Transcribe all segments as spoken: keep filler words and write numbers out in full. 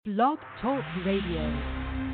Blog Talk Radio.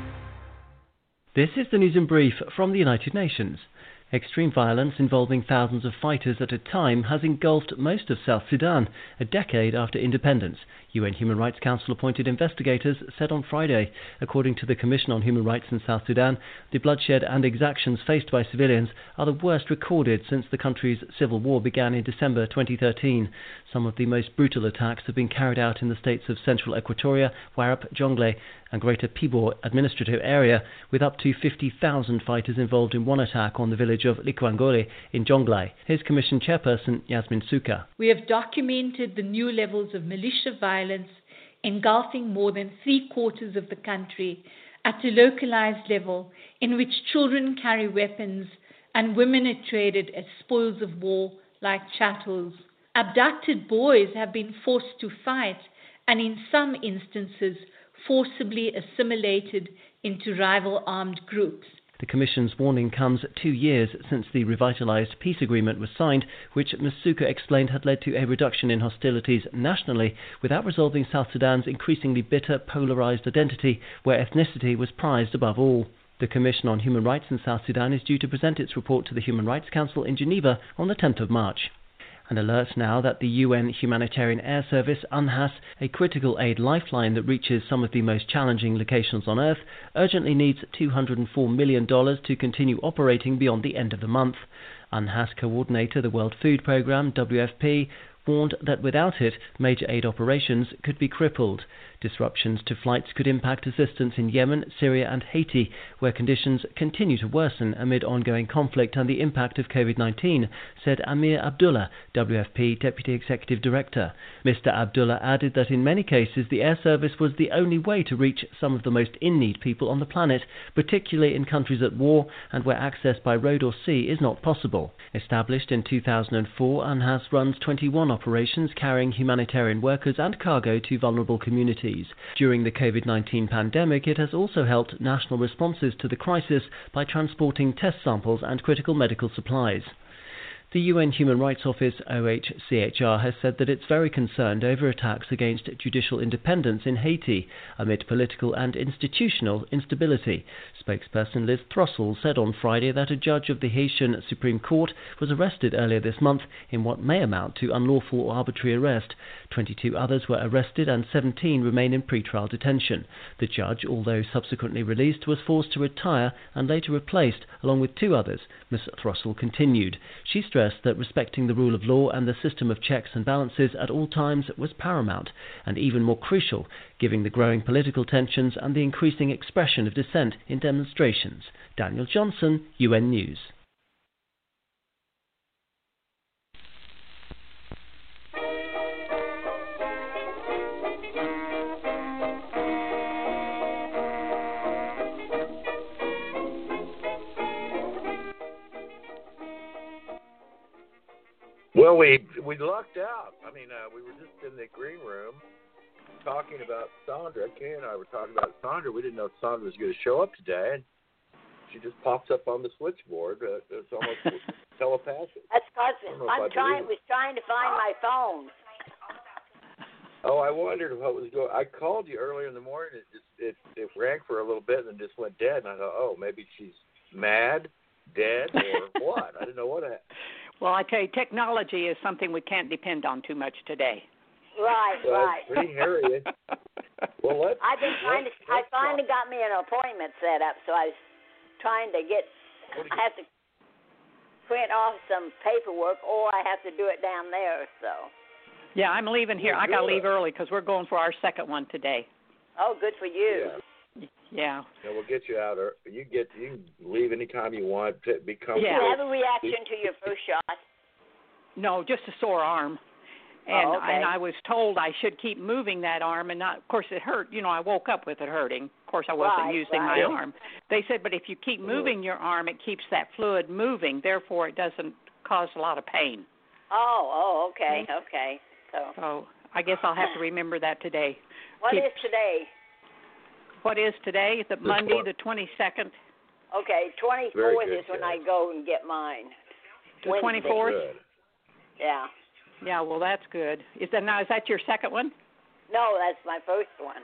This is the news in brief from the United Nations. Extreme violence involving thousands of fighters at a time has engulfed most of South Sudan, a decade after independence, U N Human Rights Council appointed investigators said on Friday. According to the Commission on Human Rights in South Sudan, the bloodshed and exactions faced by civilians are the worst recorded since the country's civil war began in December twenty thirteen. Some of the most brutal attacks have been carried out in the states of Central Equatoria, Warrap, Jonglei and Greater Pibor administrative area, with up to fifty thousand fighters involved in one attack on the village of Likwangole in Jonglei. Here's Commission Chairperson Yasmin Suka. We have documented the new levels of militia violence engulfing more than three quarters of the country at a localized level, in which children carry weapons and women are traded as spoils of war like chattels. Abducted boys have been forced to fight and in some instances forcibly assimilated into rival armed groups. The Commission's warning comes two years since the revitalized peace agreement was signed, which Miz Suka explained had led to a reduction in hostilities nationally without resolving South Sudan's increasingly bitter, polarized identity, where ethnicity was prized above all. The Commission on Human Rights in South Sudan is due to present its report to the Human Rights Council in Geneva on the tenth of March. An alert now that the U N Humanitarian Air Service, UNHAS, a critical aid lifeline that reaches some of the most challenging locations on Earth, urgently needs two hundred four million dollars to continue operating beyond the end of the month. UNHAS coordinator, the World Food Programme, W F P, warned that without it, major aid operations could be crippled. Disruptions to flights could impact assistance in Yemen, Syria and Haiti, where conditions continue to worsen amid ongoing conflict and the impact of COVID nineteen, said Amir Abdullah, W F P Deputy Executive Director. Mister Abdullah added that in many cases the air service was the only way to reach some of the most in-need people on the planet, particularly in countries at war and where access by road or sea is not possible. Established in two thousand four, UNHAS runs twenty-one operations carrying humanitarian workers and cargo to vulnerable communities. During the COVID nineteen pandemic, it has also helped national responses to the crisis by transporting test samples and critical medical supplies. The U N Human Rights Office, O H C H R, has said that it's very concerned over attacks against judicial independence in Haiti amid political and institutional instability. Spokesperson Liz Throssell said on Friday that a judge of the Haitian Supreme Court was arrested earlier this month in what may amount to unlawful or arbitrary arrest. twenty-two others were arrested and seventeen remain in pretrial detention. The judge, although subsequently released, was forced to retire and later replaced, along with two others. Miz Throssell continued. She stressed that respecting the rule of law and the system of checks and balances at all times was paramount, and even more crucial, given the growing political tensions and the increasing expression of dissent in demonstrations. Daniel Johnson, U N News. Well, we we lucked out. I mean, uh, we were just in the green room talking about Sandra. Kay and I were talking about Sandra. We didn't know Sandra was going to show up today, and she just pops up on the switchboard. Uh, it's almost telepathic. That's because I'm trying. Was trying to find my phone. Oh, I wondered what was going. I called you earlier in the morning. It just it it rang for a little bit and then just went dead. And I thought, oh, maybe she's mad, dead, or what? I didn't know what happened. Well, I tell you, technology is something we can't depend on too much today. Right, well, right. It's pretty hairy. Well, let's. I've been trying to. I finally got me an appointment set up, so I was trying to get. I have to print off some paperwork, or I have to do it down there. So. Yeah, I'm leaving here. I got to leave early because we're going for our second one today. Oh, good for you. Yeah. Yeah. Yeah, we'll get you out. Or you get you can leave anytime you want. Be comfortable. Yeah. Did you have a reaction to your first shot? No, just a sore arm. And oh, okay. and I was told I should keep moving that arm and not. Of course, it hurt. You know, I woke up with it hurting. Of course, I wasn't right, using right. my arm. They said, but if you keep moving your arm, it keeps that fluid moving. Therefore, it doesn't cause a lot of pain. Oh, oh, okay, mm-hmm. okay. So. So I guess I'll have to remember that today. What keep, is today? What is today? The Monday, the twenty-second. Okay, twenty-fourth is when I go and get mine. The twenty-fourth? Yeah. Yeah, well, that's good. Is that now? Is that your second one? No, that's my first one.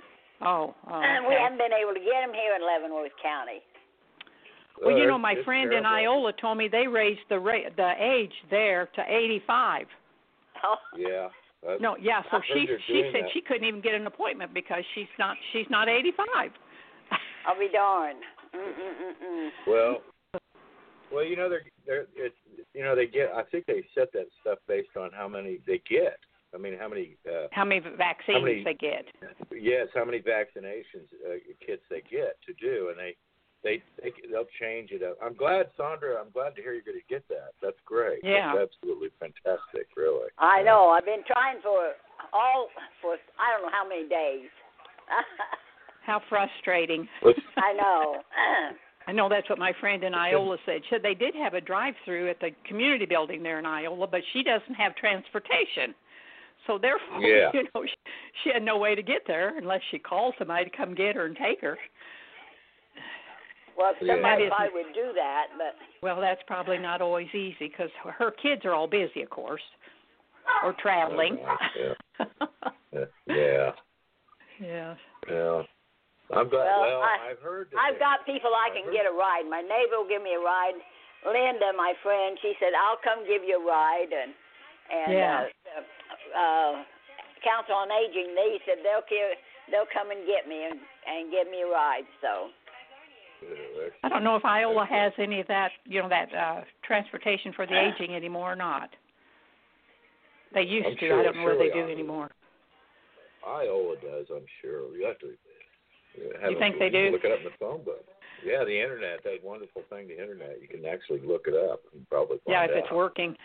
Oh, oh okay. And we haven't been able to get them here in Leavenworth County. Well, you know, Uh, my it's friend in terrible. Iola told me they raised the ra- the age there to eighty-five. Oh. Yeah. That's, No, yeah. So I heard she they're she doing said that. she couldn't even get an appointment because she's not she's not eighty-five. I'll be darned. Mm-mm-mm-mm. Well, well, you know, they're they're it's you know they get. I think they set that stuff based on how many they get. I mean, how many? Uh, How many vaccines how many, they get? Yes, how many vaccinations uh, kits they get to do, and they they they they'll change it up. I'm glad, Sandra. I'm glad to hear you're going to get that. That's great. Yeah. That's absolutely fantastic. Really. I know. I've been trying for all for I don't know how many days. How frustrating. I know. I know that's what my friend in Iola said. She said they did have a drive-through at the community building there in Iola, but she doesn't have transportation. So therefore, Yeah. you know, she, she had no way to get there unless she called somebody to come get her and take her. Well, Yeah. somebody That probably isn't- would do that, but Well, that's probably not always easy because her kids are all busy, of course, or traveling. Yeah. Yeah. Yeah. Yeah. I'm glad. Well, Well, I- I've heard. That I've they- got people I I've can heard- get a ride. My neighbor will give me a ride. Linda, my friend, she said I'll come give you a ride, and and Yeah. uh, uh, Council on Aging, they said they'll care, they'll come and get me and and give me a ride. So. I don't know if Iola has any of that, you know, that uh, transportation for the aging anymore or not. They used I'm to. sure- I don't know whether they surely do Iola- anymore. Iola does, I'm sure. You have to. Have You think a, they you can do? Look it up in the phone book. Yeah, the internet. That wonderful thing, the internet. You can actually look it up and probably find Yeah, if out. it's working.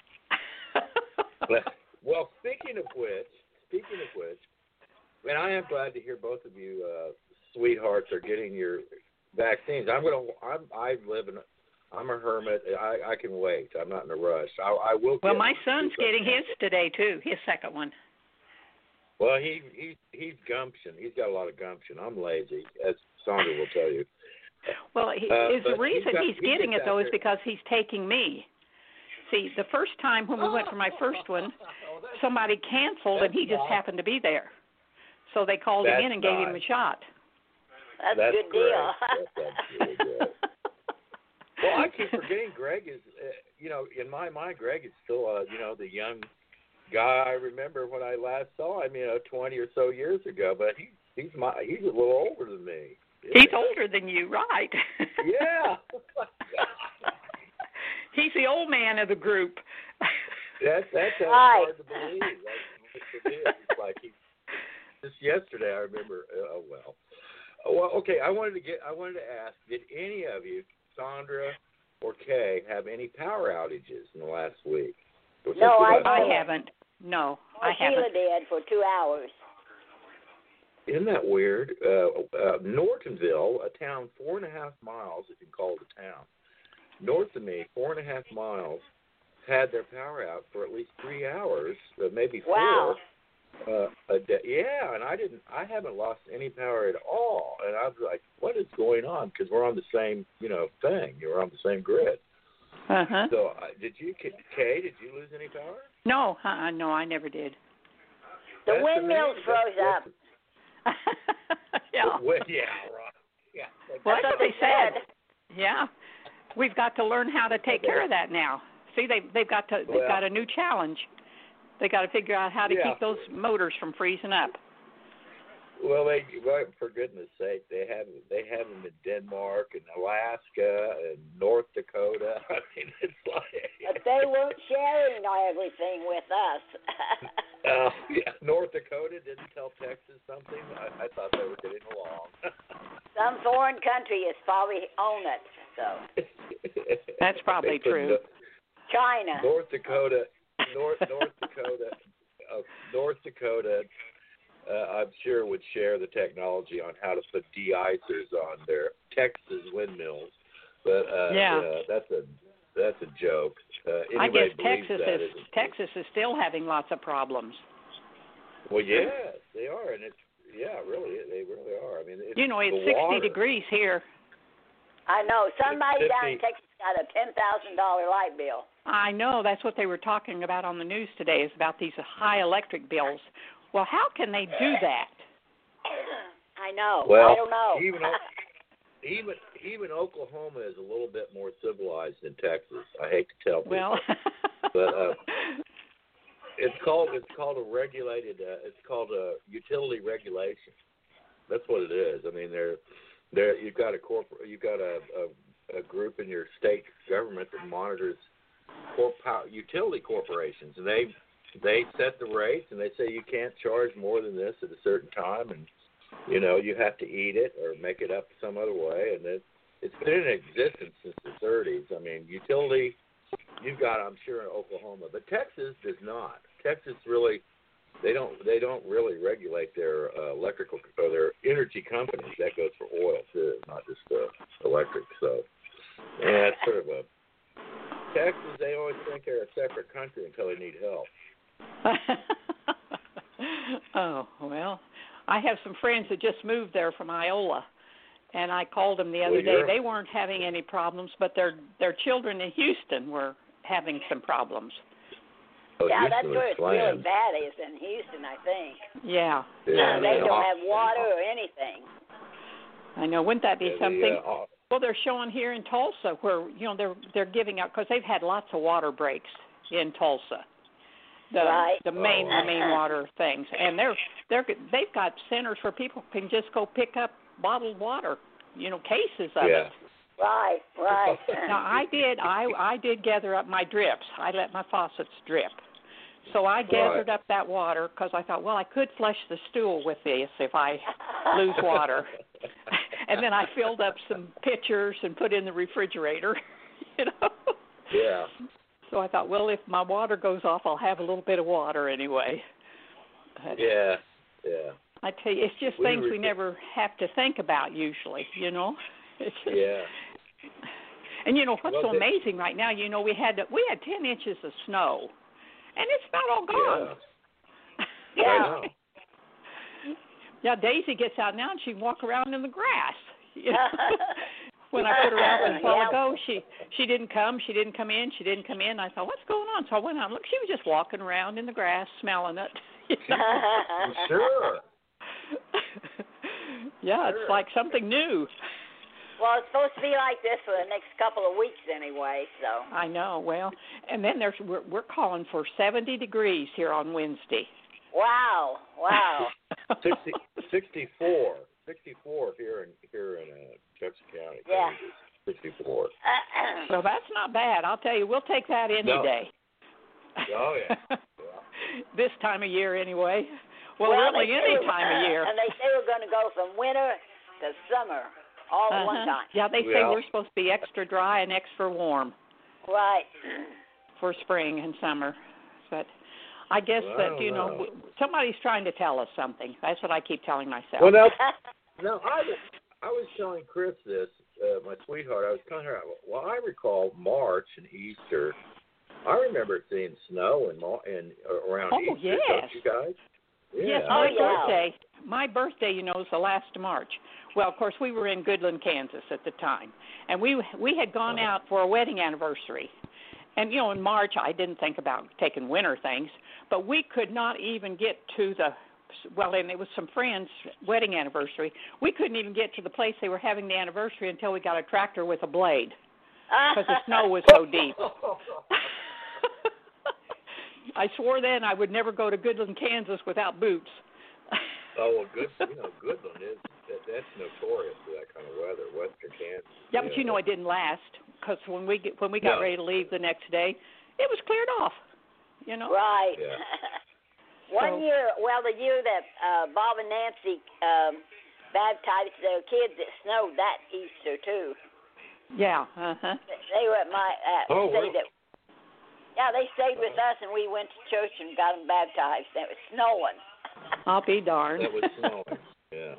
Well, speaking of which, speaking of which, and I am glad to hear both of you, uh, sweethearts, are getting your vaccines. I'm gonna. I'm. I live in. I'm a hermit. I, I can wait. I'm not in a rush. I, I will. Well, get my it. son's getting his today too. His second one. Well, he he he's gumption. He's got a lot of gumption. I'm lazy, as Sandra will tell you. Well, he, Uh, is the but reason he's got- he's he getting gets it though out is there- because he's taking me. See, the first time when we went for my first one, somebody canceled and he just happened to be there. So they called him That's in and gave him a nice. shot. That's, That's a good great. deal. That's absolutely great. Well, I keep forgetting Greg is, uh, you know, in my mind, Greg is still, uh, you know, the young guy I remember when I last saw him, you know, twenty or so years ago. But he, he's my, he's a little older than me. He's older than you, right? Yeah. He's the old man of the group. That's that's how Right. hard to believe. That's, it is. It's like he, just yesterday, I remember. Uh, oh well. Oh, well, okay. I wanted to get. I wanted to ask. Did any of you, Sandra or Kay, have any power outages in the last week? Or since No, we I- last I talked? haven't. No, I Well, Sheila haven't. did for two hours. Isn't that weird? Uh, uh, Nortonville, a town four and a half miles, if you can call it a town, north of me, four and a half miles, had their power out for at least three hours, uh, maybe four. Wow. Uh, a day. Yeah, and I didn't. I haven't lost any power at all. And I was like, "What is going on?" Because we're on the same, you know, thing. You're on the same grid. Uh huh. So, uh, did you, Kay? Did you lose any power? No, uh, no, I never did. The That's windmills amazing. froze That's- up. Yeah. Well, yeah, right. Yeah. Well, That's that's what what they they said. said. Yeah, we've got to learn how to take care of that now. See, they they've got to they've Well- got a new challenge. They got to figure out how to Yeah. keep those motors from freezing up. Well, they, well, for goodness sake, they have they have them in Denmark and Alaska and North Dakota. I mean, it's like. But they weren't sharing everything with us. Uh, yeah, North Dakota didn't tell Texas something. I, I thought they were getting along. Some foreign country is probably on it. So That's probably They put true. no- China. North Dakota, North North Dakota, uh, North Dakota. Uh, I'm sure would share the technology on how to put de-icers on their Texas windmills, but uh, Yeah. uh, that's a that's a joke. Uh, I anybody guess believes Texas that, is isn't it? Texas is still having lots of problems. Well, yes, they are, and it's yeah, really, they really are. I mean, it's You know, it's the sixty water. degrees here. I know. Somebody down in fifty. Texas got a ten thousand dollar light bill. I know that's what they were talking about on the news today, is about these high electric bills. Well, how can they do that? I I know. Well, I don't know. even even even Oklahoma is a little bit more civilized than Texas. I hate to tell people, Well, but uh, it's called it's called a regulated. Uh, it's called a utility regulation. That's what it is. I mean, they're there. You've got a corporate. You've got a, a a group in your state government that monitors corp- power, utility corporations, and they they set the rates, and they say you can't charge more than this at a certain time, and you know you have to eat it or make it up some other way. And it, it's been in existence since the thirties. I mean, utility. You've got, I'm sure, in Oklahoma, but Texas does not. Texas really. They don't. They don't really regulate their uh, electrical or their energy companies. That goes for oil too, not just uh, electric. So, yeah, it's sort of a Texas. They always think they're a separate country until they need help. Oh well, I have some friends that just moved there from Iola, and I called them the other Well, day. you're- They weren't having any problems, but their their children in Houston were having some problems. Oh, Yeah, Houston that's was where it's slammed. really bad is in Houston, I think. Yeah, Yeah, they the don't off- have water or anything. I know. Wouldn't that be yeah, the, something? uh, off- Well, they're showing here in Tulsa where you know they're they're giving out because they've had lots of water breaks in Tulsa. The Right. the main Oh. the main water things, and they're they're they've got centers where people can just go pick up bottled water, you know, cases of yeah. it. Right, right. Now I did I I did gather up my drips. I let my faucets drip. So I gathered Right. up that water because I thought, well, I could flush the stool with this if I lose water. And then I filled up some pitchers and put in the refrigerator, you know. Yeah. So I thought, well, if my water goes off, I'll have a little bit of water anyway. But Yeah. Yeah. I tell you, it's just We things were- we never have to think about usually, you know. It's just, Yeah. And you know what's Well, so they- amazing right now? You know, we had we had ten inches of snow, and it's about all gone. Yeah. Yeah. I know. Yeah, Daisy gets out now and she can walk around in the grass. You know? When I put her out a while Yeah. ago, she she didn't come, she didn't come in, she didn't come in. I thought, what's going on? So I went out and looked. She was just walking around in the grass, smelling it. You know? Sure. Yeah, Sure. it's like something new. Well, it's supposed to be like this for the next couple of weeks anyway, so. I know. Well, and then there's we're, we're calling for seventy degrees here on Wednesday. Wow, wow. Sixty, sixty-four, sixty-four here in here in uh, Jefferson County. Yeah. Kansas. Sixty-four. Well, that's not bad. I'll tell you, we'll take that any No. day. Oh yeah. yeah. This time of year, anyway. Well, Well, really, they any say- time of year. And they say we're going to go from winter to summer all at one Uh-huh. time. Yeah, they say Yeah. we're supposed to be extra dry and extra warm Right. for spring and summer. But I guess Well, I that, don't you know, know. w- somebody's trying to tell us something. That's what I keep telling myself. Well, now, no, I was I was telling Chris this, uh, my sweetheart. I was telling her, well, I recall March and Easter. I remember seeing snow in Mar- in uh, around Oh, Easter. yes. Don't you guys? Yeah. Yes, Oh, my yeah. birthday. My birthday, you know, is the last of March. Well, of course, we were in Goodland, Kansas at the time, and we we had gone Uh-huh. out for a wedding anniversary. And you know, in March, I didn't think about taking winter things, but we could not even get to the well, and it was some friends' wedding anniversary. We couldn't even get to the place they were having the anniversary until we got a tractor with a blade because the snow was so deep. I swore then I would never go to Goodland, Kansas without boots. Oh, well, good. You know, Goodland is that, that's notorious for that kind of weather. Western Kansas. Yeah, but you know it didn't last because when we get, when we got No. ready to leave the next day, it was cleared off. You know. Right. Yeah. One So- year, well, the year that uh, Bob and Nancy um, baptized their kids, it snowed that Easter too. Yeah. Uh huh. They were at my uh, Oh, stayed really? at, yeah, they stayed with us, and we went to church and got them baptized. It was snowing. I'll be darned. That was snowing. Yeah.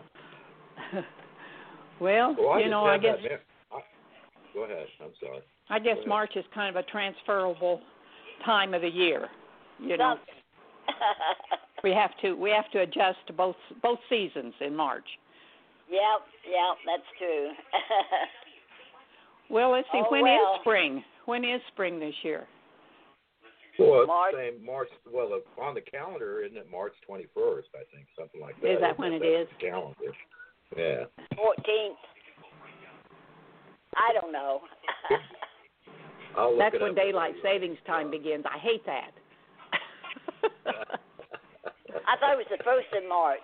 Well, Well, I you just know, I had guess that mem- I, go ahead. I'm sorry. I guess Go ahead. March is kind of a transferable time of the year. You know, Something. we have to we have to adjust to both both seasons in March. Yep, yep, that's true. Well, let's see. Oh, When is well. spring? When is spring this year? Well, it's March. the same March. Well, uh, on the calendar, isn't it March twenty-first? I think something like that. Is that isn't when it That's is? the calendar. Yeah. fourteenth. I don't know. I'll look That's it when up. daylight savings time begins. I hate that. I thought it was the first of March.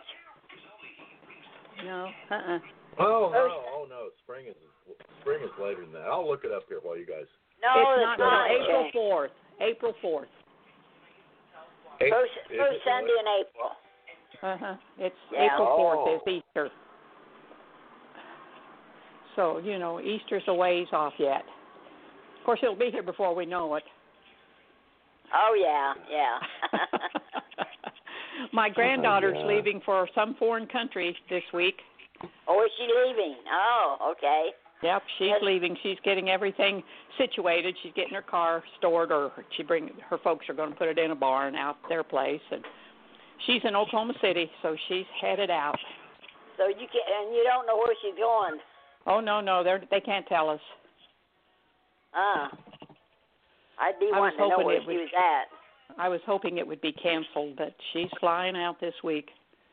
No, uh-uh. Oh no, oh no, spring is spring is later than that. I'll look it up here while you guys. No, it's it's not not. until April fourth. April fourth. Eight, First, is first it Sunday really? in April. Uh-huh. It's Yeah. April fourth Oh. is Easter. So, you know, Easter's a ways off yet. Of course, it'll be here before we know it. Oh, yeah, yeah. My granddaughter's yeah. leaving for some foreign country this week. Oh, is she leaving? Oh, okay. Yep, she's Yes. leaving. She's getting everything situated. She's getting her car stored, or she bring her folks are going to put it in a barn out their place. And she's in Oklahoma City, so she's headed out. So you can, and you don't know where she's going. Oh no, no, they they can't tell us. Ah, I'd be I was wanting to know hoping where it she would- was at. I was hoping it would be canceled, but she's flying out this week.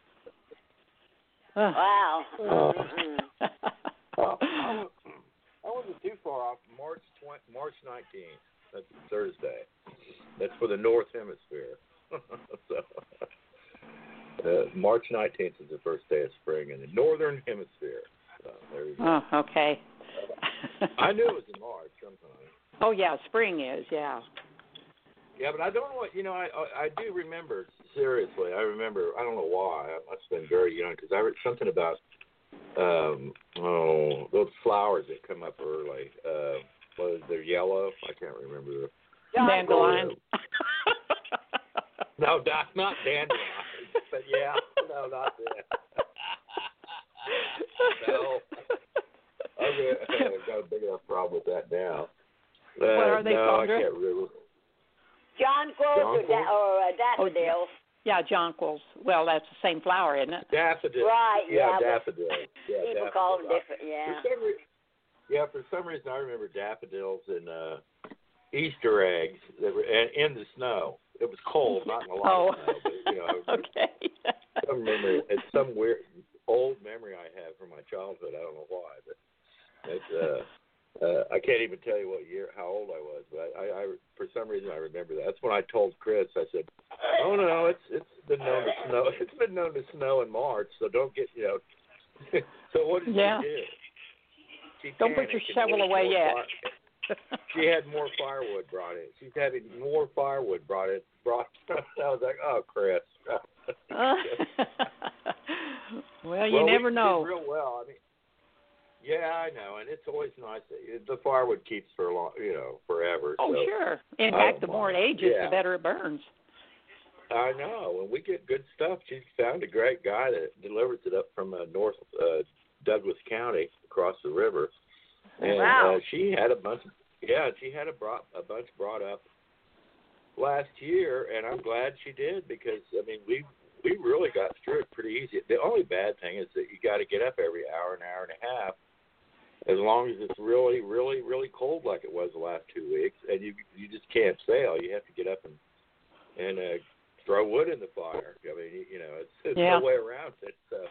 Ugh. Wow. Oh. Mm-mm. Oh, I was- I wasn't too far off. March twenty, March nineteenth. That's Thursday. That's for the North Hemisphere. so, uh, March nineteenth is the first day of spring in the Northern Hemisphere. So there you go. Oh, okay. I knew it was in March sometime. Oh yeah, spring is yeah. Yeah, but I don't know what, you know, I I, I do remember, seriously, I remember, I don't know why, I must have been very young, because I read something about, um, oh, those flowers that come up early. Uh, what is they're yellow? I can't remember. Dandelion. No, not, not dandelions, but yeah, no, not that. No. Okay, I've got a big enough problem with that now. Uh, What are they, no, Sandra? I can't remember. Jonquils or, da- or uh, daffodils. Yeah, jonquils. Well, that's the same flower, isn't it? Daffodils. Right, Yeah, yeah, but daffodils. Yeah, People daffodils. call them different, yeah. For some reason, yeah, for some reason I remember daffodils and uh, Easter eggs that were and in the snow. It was cold, not in a lot Oh. of snow, but you know, Okay. some memory. It's some weird old memory I have from my childhood. I don't know why, but it's. Uh, Uh, I can't even tell you what year, how old I was, but I, I, I, for some reason, I remember that. That's when I told Chris. I said, "Oh no, it's it's been known to snow. It's been known to snow in March, so don't get you know." So what did Yeah. she do? She Don't put your panicked and shovel moved away more yet. fire- She had more firewood brought in. She's having more firewood brought in. Brought. I was like, "Oh, Chris." Uh, well, you well, never we know. Did real well. I mean. Yeah, I know, and it's always nice. That the firewood keeps for a long, you know, forever. Oh, so sure. In I fact, don't the more it mind. ages, Yeah. the better it burns. I know, and we get good stuff. She found a great guy that delivers it up from uh, North uh, Douglas County across the river, and Wow. uh, she had a bunch. Of, yeah, she had a brought a bunch brought up last year, and I'm glad she did because I mean we we really got through it pretty easy. The only bad thing is that you got to get up every hour, an hour and a half. As long as it's really, really, really cold like it was the last two weeks, and you you just can't sail. You have to get up and and uh, throw wood in the fire. I mean, you know, it's there's Yeah. no way around it. Uh,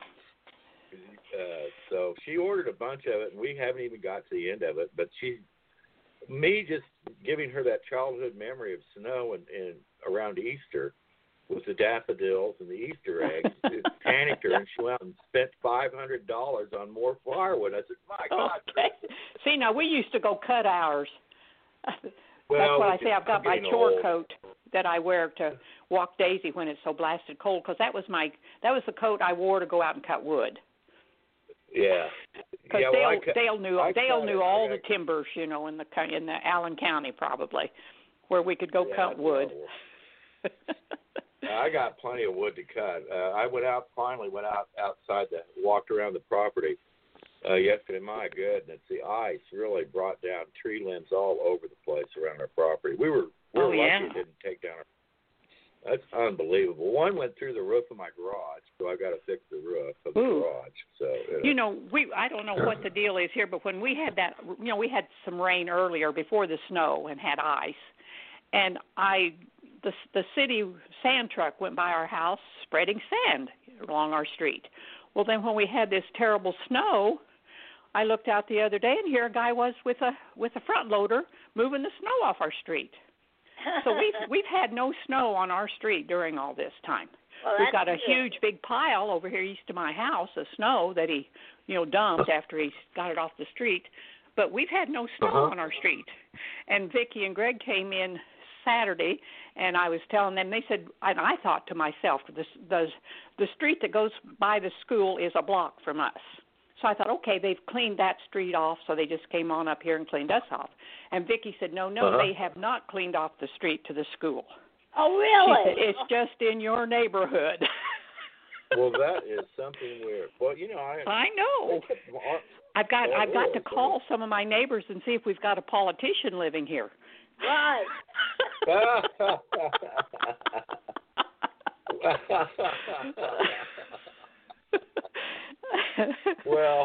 uh, so she ordered a bunch of it, and we haven't even got to the end of it. But she, me, just giving her that childhood memory of snow and, and around Easter with the daffodils and the Easter eggs, it panicked her, and she went out and spent five hundred dollars on more firewood. I said, "My God!" Okay. See, now we used to go cut ours. That's Well, what we I say. just- I've got I'm my getting chore old. coat that I wear to walk Daisy when it's so blasted cold, because that was my that was the coat I wore to go out and cut wood. Yeah. Because yeah, Dale, well, I cut- Dale knew I Dale cut knew it. all I the got- timbers, you know, in the co- in the Allen County probably, where we could go yeah, cut wood. well, I got plenty of wood to cut. Uh, I went out, finally went out outside, the, walked around the property uh, yesterday. My goodness, the ice really brought down tree limbs all over the place around our property. We were, we were Oh, lucky yeah. it didn't take down our. That's unbelievable. One went through the roof of my garage, so I got to fix the roof of the Ooh. garage. So you know. You know, we I don't know what the deal is here, but when we had that, you know, we had some rain earlier before the snow and had ice, and I the the city sand truck went by our house spreading sand along our street. Well, then when we had this terrible snow, I looked out the other day, and here a guy was with a with a front loader moving the snow off our street. So we've we've had no snow on our street during all this time. Well, we've got a good. huge big pile over here east of my house of snow that he, you know, dumped after he got it off the street. But we've had no snow uh-huh. on our street. And Vicki and Greg came in Saturday, and I was telling them, they said, and I thought to myself, the, the, the street that goes by the school is a block from us. So I thought, okay, they've cleaned that street off, so they just came on up here and cleaned us off. And Vicki said, no, no, uh-huh. they have not cleaned off the street to the school. Oh, really? She said, it's just in your neighborhood. Well, that is something weird. Well, you know, I I know. I've got oh, I've got to okay. call some of my neighbors and see if we've got a politician living here. Right. Well,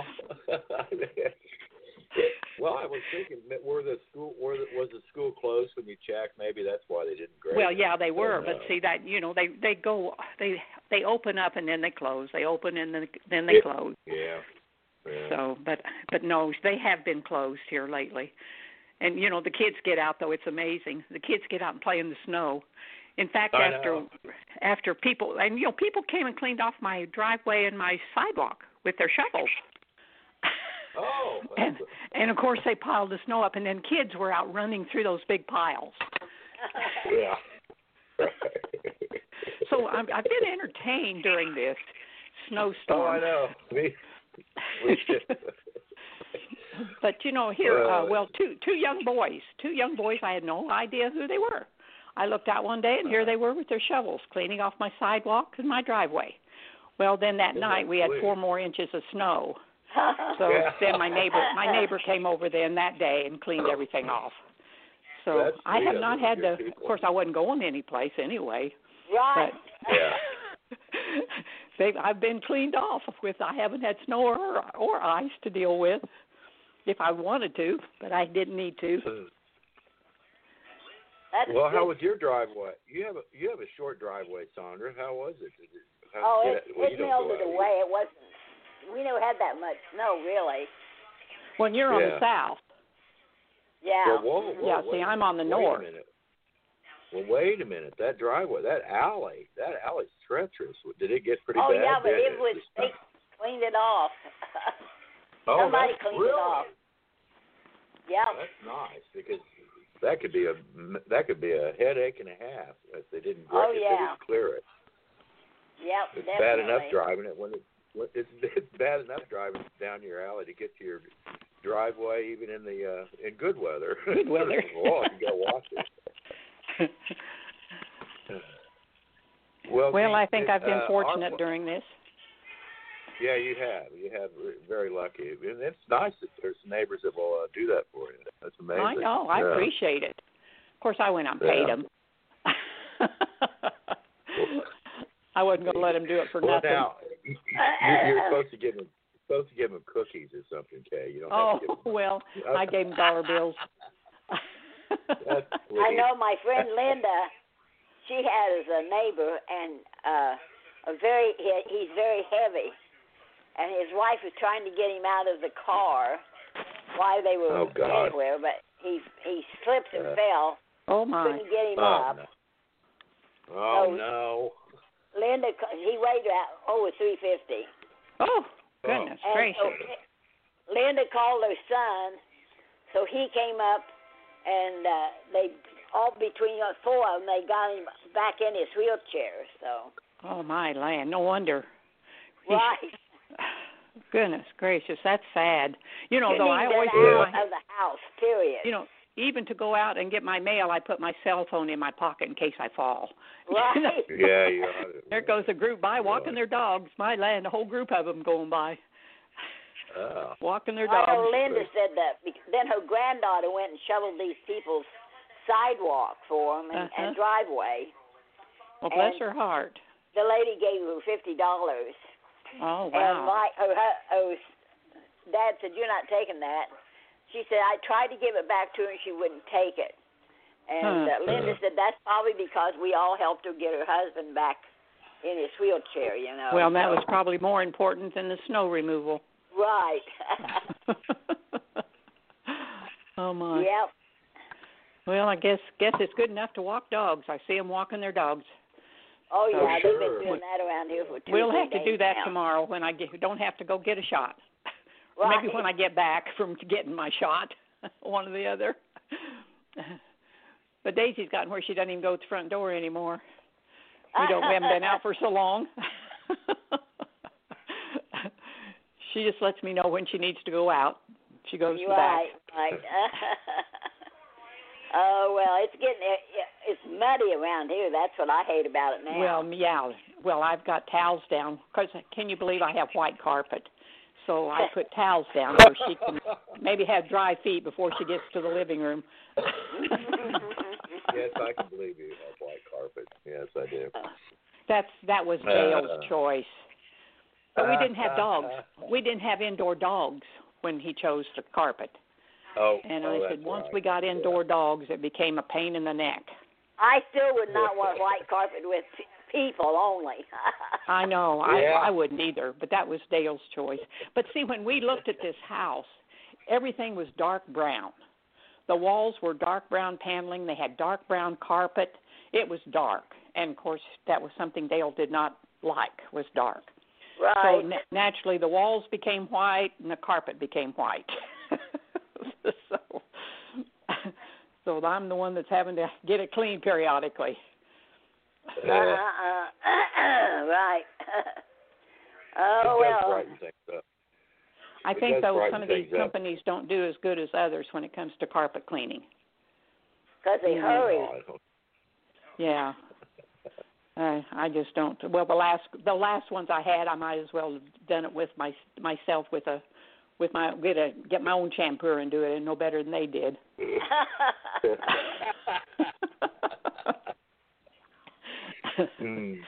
well, I was thinking, were the school, were the, was the school closed when you checked? Maybe that's why they didn't grade. Well, yeah, they were, oh, but no. see that you know they they go they they open up and then they close. They open and then then they close. Yeah. yeah. So, but but no, they have been closed here lately. And you know the kids get out though; it's amazing. The kids get out and play in the snow. In fact, I after know. after people and you know people came and cleaned off my driveway and my sidewalk with their shovels. Oh. and and of course they piled the snow up, and then kids were out running through those big piles. Yeah. So I'm, I've been entertained during this snowstorm. Oh, I know. Me. We should. But you know, here, uh, Well, well, two two young boys, two young boys. I had no idea who they were. I looked out one day, and here they were with their shovels cleaning off my sidewalk and my driveway. Well, then that Isn't night that we had sweet? four more inches of snow. So Yeah. then my neighbor my neighbor came over then that day and cleaned everything off. So That's I sweet have of not them, had good to. people. Of course, I wasn't going any place anyway. Right. But Yeah. they've I've been cleaned off with. I haven't had snow or or ice to deal with if I wanted to, but I didn't need to. That's Well, how good. was your driveway? You have a you have a short driveway, Sandra. How was it? Did it how, Oh, did it, well, it you don't melted go out away. It wasn't. We never had that much snow, really. When you're on Yeah. the south, Yeah. Well, whoa, whoa, yeah. wait See, a I'm on the minute, north. Wait a minute. Well, wait a minute. That driveway, that alley, that alley's treacherous. Did it get pretty Oh, bad? yeah, but Did it was. Just- They cleaned it off. oh, Somebody that's cleaned really, it off. Yeah. That's nice because that could be a that could be a headache and a half if they didn't Oh, if they yeah. didn't clear it. Yep. It's definitely. bad enough driving it when it when it's, it's bad enough driving down your alley to get to your driveway even in the uh, in good weather. Good weather. Oh, you gotta watch it. Well, well, the- I think it, I've been uh, fortunate our, during this. Yeah, you have. You have very lucky, and it's nice that there's neighbors that will uh, do that for you. That's amazing. I know. I yeah. appreciate it. Of course, I went out and paid Yeah. them. I wasn't going to let them do it for Well, nothing. now you, you- you're supposed to give them supposed to give them cookies or something, Kay. You don't oh, have to give them. well, I gave them dollar bills. That's I sweet. know my friend Linda. She has a neighbor, and uh, a very he, he's very heavy, and his wife was trying to get him out of the car while they were Oh, God. anywhere, but he he slipped and Uh, fell. Oh, my. Couldn't get him Oh, up. no. Oh, So- no. Linda, he weighed about over three fifty. Oh, goodness And gracious. so Linda called her son, so he came up, and uh, they all between the four of them, they got him back in his wheelchair. So Oh, my land. No wonder. He's- right, Goodness gracious. That's sad. You know, couldn't though, I even always get do out my, of the house. Period. you know, even to go out and get my mail, I put my cell phone in my pocket in case I fall. Right. You know? Yeah, you ought to. There goes a group by walking their dogs. My land, a whole group of them going by, Oh. walking their I know dogs. Linda said that. bec- Then her granddaughter went and shoveled these people's sidewalk for them and, Uh-huh. and driveway. Well, bless and- her heart. The lady gave her fifty dollars. Oh, And wow. like her, hu- her dad said, "You're not taking that." She said, "I tried to give it back to her, and she wouldn't take it." And Huh. uh, Linda said that's probably because we all helped her get her husband back in his wheelchair, you know. Well, that so. was probably more important than the snow removal. Right. Oh my. Yep. Well, I guess guess it's good enough to walk dogs. I see them walking their dogs. Oh So, yeah, sure. they've been doing that around here for two We'll or three have to days do that now. tomorrow when I get, don't have to go get a shot. Right. Maybe when I get back from getting my shot, one or the other. But Daisy's gotten where she doesn't even go to the front door anymore. We don't we haven't been out for so long. She just lets me know when she needs to go out. She goes to the back. Right, right. Oh well, it's getting it's muddy around here. That's what I hate about it now. Well, yeah. Well, I've got towels down because can you believe I have white carpet? So I put towels down so she can maybe have dry feet before she gets to the living room. Yes, I can believe you have white carpet. Yes, I do. That's that was Dale's Uh, choice. But we didn't have dogs. We didn't have indoor dogs when he chose the carpet. Oh, And oh, I that's said once right. we got indoor dogs, it became a pain in the neck. I still would not want white carpet with p- people only. I know. Yeah. I I wouldn't either, but that was Dale's choice. But see, when we looked at this house, everything was dark brown. The walls were dark brown paneling. They had dark brown carpet. It was dark. And, of course, that was something Dale did not like, was dark. Right. So na- naturally the walls became white and the carpet became white. so, so I'm the one that's having to get it cleaned periodically. Uh, uh, right. Oh, It does well. brighten things up. I It think, does though, brighten some of these things up. companies don't do as good as others when it comes to carpet cleaning. Because they Mm. hurry. Oh, I don't- Yeah. Uh, I just don't. Well, the last the last ones I had, I might as well have done it with my myself with a with my get a get my own shampoo and do it, and no better than they did. Mm.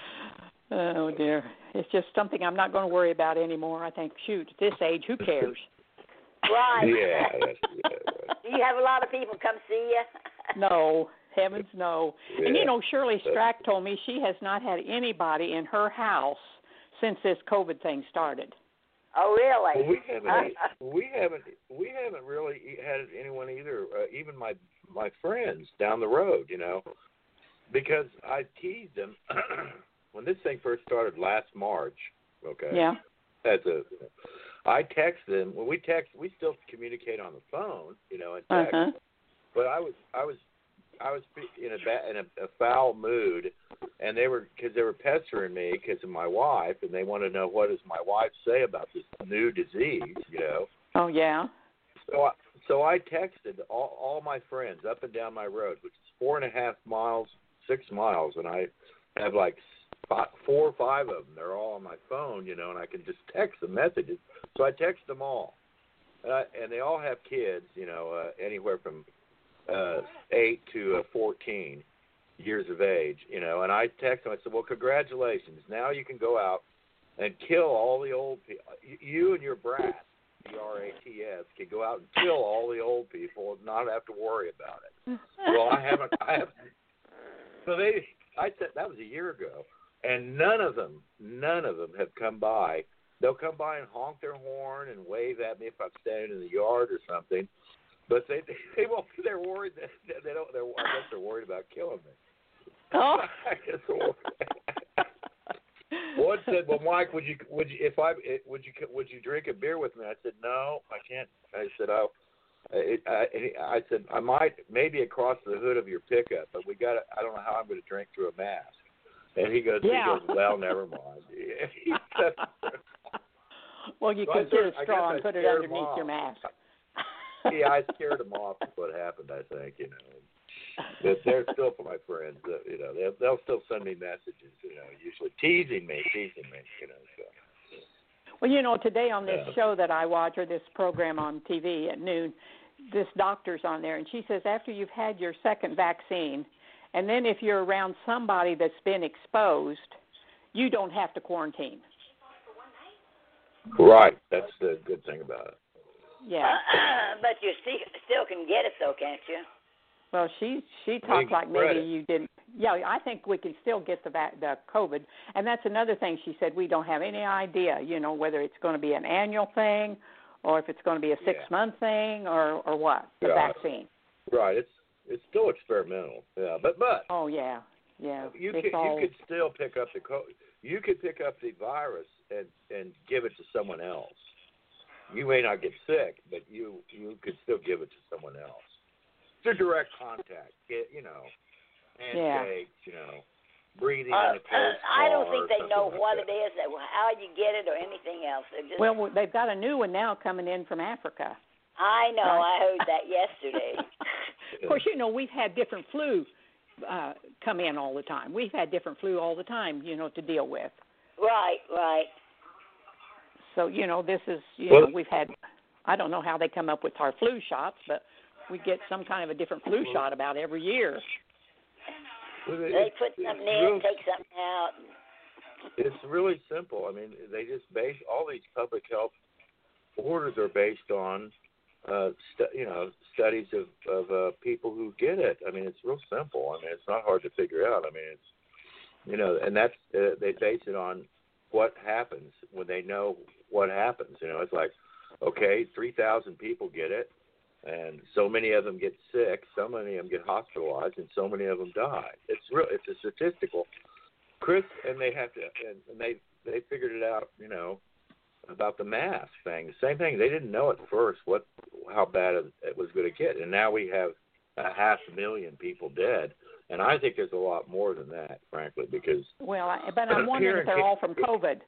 Oh dear, it's just something I'm not going to worry about anymore. I think, shoot, at this age, who cares? Right. Yeah, that's, yeah, right. Do you have a lot of people come see you? No, heavens no. And you Yeah. know, Shirley Strack told me she has not had anybody in her house since this COVID thing started. Oh, really? Well, we haven't, we haven't, we haven't really had anyone either. Uh, even my my friends down the road, you know, because I teased them when this thing first started last March. Okay. Yeah. As a, I text them. When we text, we still communicate on the phone, you know, and text. Uh-huh. But I was, I was, I was in a ba- in a, a foul mood, and they were because they were pestering me because of my wife, and they want to know what does my wife say about this new disease, you know. Oh yeah. So I, so I texted all, all my friends up and down my road, which is four and a half miles, six miles, and I have like five, four or five of them. They're all on my phone, you know, and I can just text them messages. So I text them all, uh, and they all have kids, you know, uh, anywhere from uh, eight to uh, fourteen years of age, you know. And I text them. I said, "Well, congratulations! Now you can go out and kill all the old people. You and your brat, B R A T S, can go out and kill all the old people and not have to worry about it." Well, I haven't. I haven't. So they, I said that was a year ago, and none of them, none of them have come by. They'll come by and honk their horn and wave at me if I'm standing in the yard or something. But they, they won't. They're worried that they don't. They're, I guess they're worried about killing me. Oh. I guess they're worried. One said, "Well, Mike, would you, would you, if I, would you, would you drink a beer with me?" I said, "No, I can't." I said, "Oh." It, I, I said, I might, maybe across the hood of your pickup, but we got to, I don't know how I'm going to drink through a mask. And he goes, Yeah. he goes, well, never mind. He said, Well, you So I could get sort- a I guess straw I and put it scared him underneath your off. mask. yeah, I scared him off with what happened, I think, you know. But they're still my friends, uh, you know, they'll, they'll still send me messages, you know, usually teasing me, teasing me, you know, so. Well, you know, today on this Yeah. show that I watch, or this program on T V at noon, this doctor's on there, and she says after you've had your second vaccine, and then if you're around somebody that's been exposed, you don't have to quarantine. Right, that's the good thing about it. Yeah. but you still, still can get it, though, can't you? Well, she she talked Big like maybe credit. you didn't. Yeah, I think we can still get the vac- the COVID, and that's another thing. She said we don't have any idea, you know, whether it's going to be an annual thing, or if it's going to be a six Yeah. month thing, or or what the Yeah. vaccine. Right. It's it's still experimental. Yeah. But but Oh yeah, yeah. you it's could all, you could still pick up the co- you could pick up the virus and and give it to someone else. You may not get sick, but you you could still give it to someone else. It's a direct contact. Get, you know, handshakes. You know, breathing Uh, in a close I don't car think or they something know like what that. it is, that- how you get it, or anything else. They're just, well, they've got a new one now coming in from Africa. I know. Right. I heard that yesterday. Of course, you know we've had different flu uh, come in all the time. We've had different flu all the time, you know, to deal with. Right, right. So you know, this is you Well- know we've had. I don't know how they come up with our flu shots, but we get some kind of a different flu shot about every year. Well, it- They put it's something real- in, take something out. It's really simple. I mean, they just base all these public health orders are based on, uh, stu- you know, studies of of uh, people who get it. I mean, it's real simple. I mean, it's not hard to figure out. I mean, it's you know, and that's uh, they base it on what happens when they know what happens. You know, it's like, okay, three thousand people get it, and so many of them get sick, so many of them get hospitalized, and so many of them die. It's real. It's a statistical. Chris and they have to, and, and they they figured it out. You know, about the mask thing. Same thing. They didn't know at first what how bad it was going to get, and now we have a half million people dead. And I think there's a lot more than that, frankly, because Well, I, but I'm Here wondering in if they're Ca- all from COVID.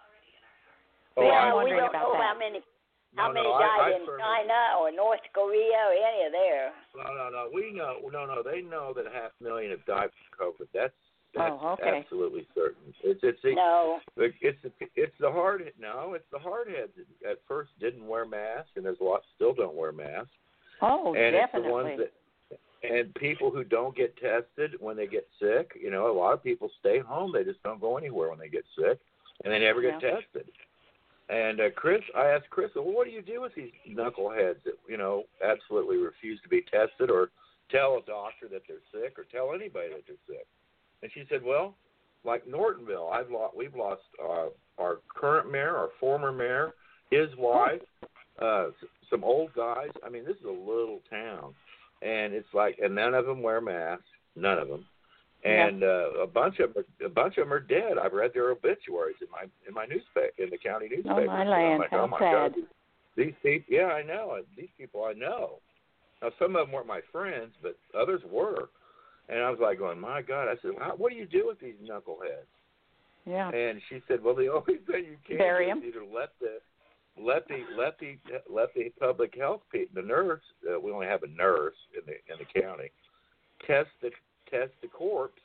oh, Yeah, I- I'm Well, we wondering don't about know that. how many how no, many no, I, died I in certainly- China or North Korea or any of there. No, no, no. We know. No, no. They know that half a million have died from COVID. That's that's Oh, okay. absolutely certain. It's it's the, No. it's the, it's the hard no. It's the hard heads that at first didn't wear masks, and there's a lot still don't wear masks. Oh, and definitely. it's the ones that and people who don't get tested when they get sick. You know, a lot of people stay home. They just don't go anywhere when they get sick, and they never get Yeah. tested. And uh, Chris, I asked Chris, well, what do you do with these knuckleheads that, you know, absolutely refuse to be tested or tell a doctor that they're sick or tell anybody that they're sick? And she said, well, like Nortonville, I've lost, we've lost uh, our current mayor, our former mayor, his wife, uh, some old guys. I mean, this is a little town. And it's like, and none of them wear masks, none of them. And uh, a bunch of them, are, a bunch of them are dead. I've read their obituaries in my in my newspaper, in the county newspaper. Oh, my land, I'm like, how oh my sad. God, these people. Yeah, I know. These people I know. Now some of them weren't my friends, but others were. And I was like, going, my God. I said, well, what do you do with these knuckleheads? Yeah. And she said, well, the only thing you can Bury do 'em. is either let the let the let the let the public health people, the nurse. Uh, we only have a nurse in the in the county. Test the test the corpse,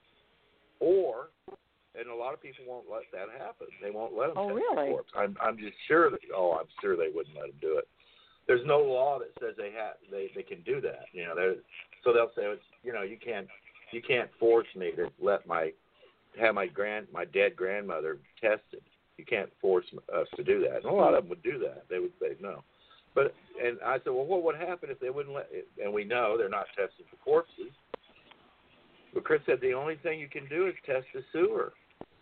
or and a lot of people won't let that happen. They won't let them Oh, test really? the corpse. I'm I'm just sure that oh I'm sure they wouldn't let them do it. There's no law that says they have they they can do that. You know, they're, so they'll say it's you know you can't you can't force me to let my have my grand my dead grandmother tested. You can't force us to do that. And a lot of them would do that. They would say no. But and I said, well, what would happen if they wouldn't let? It? And we know they're not testing for corpses. But Chris said the only thing you can do is test the sewer.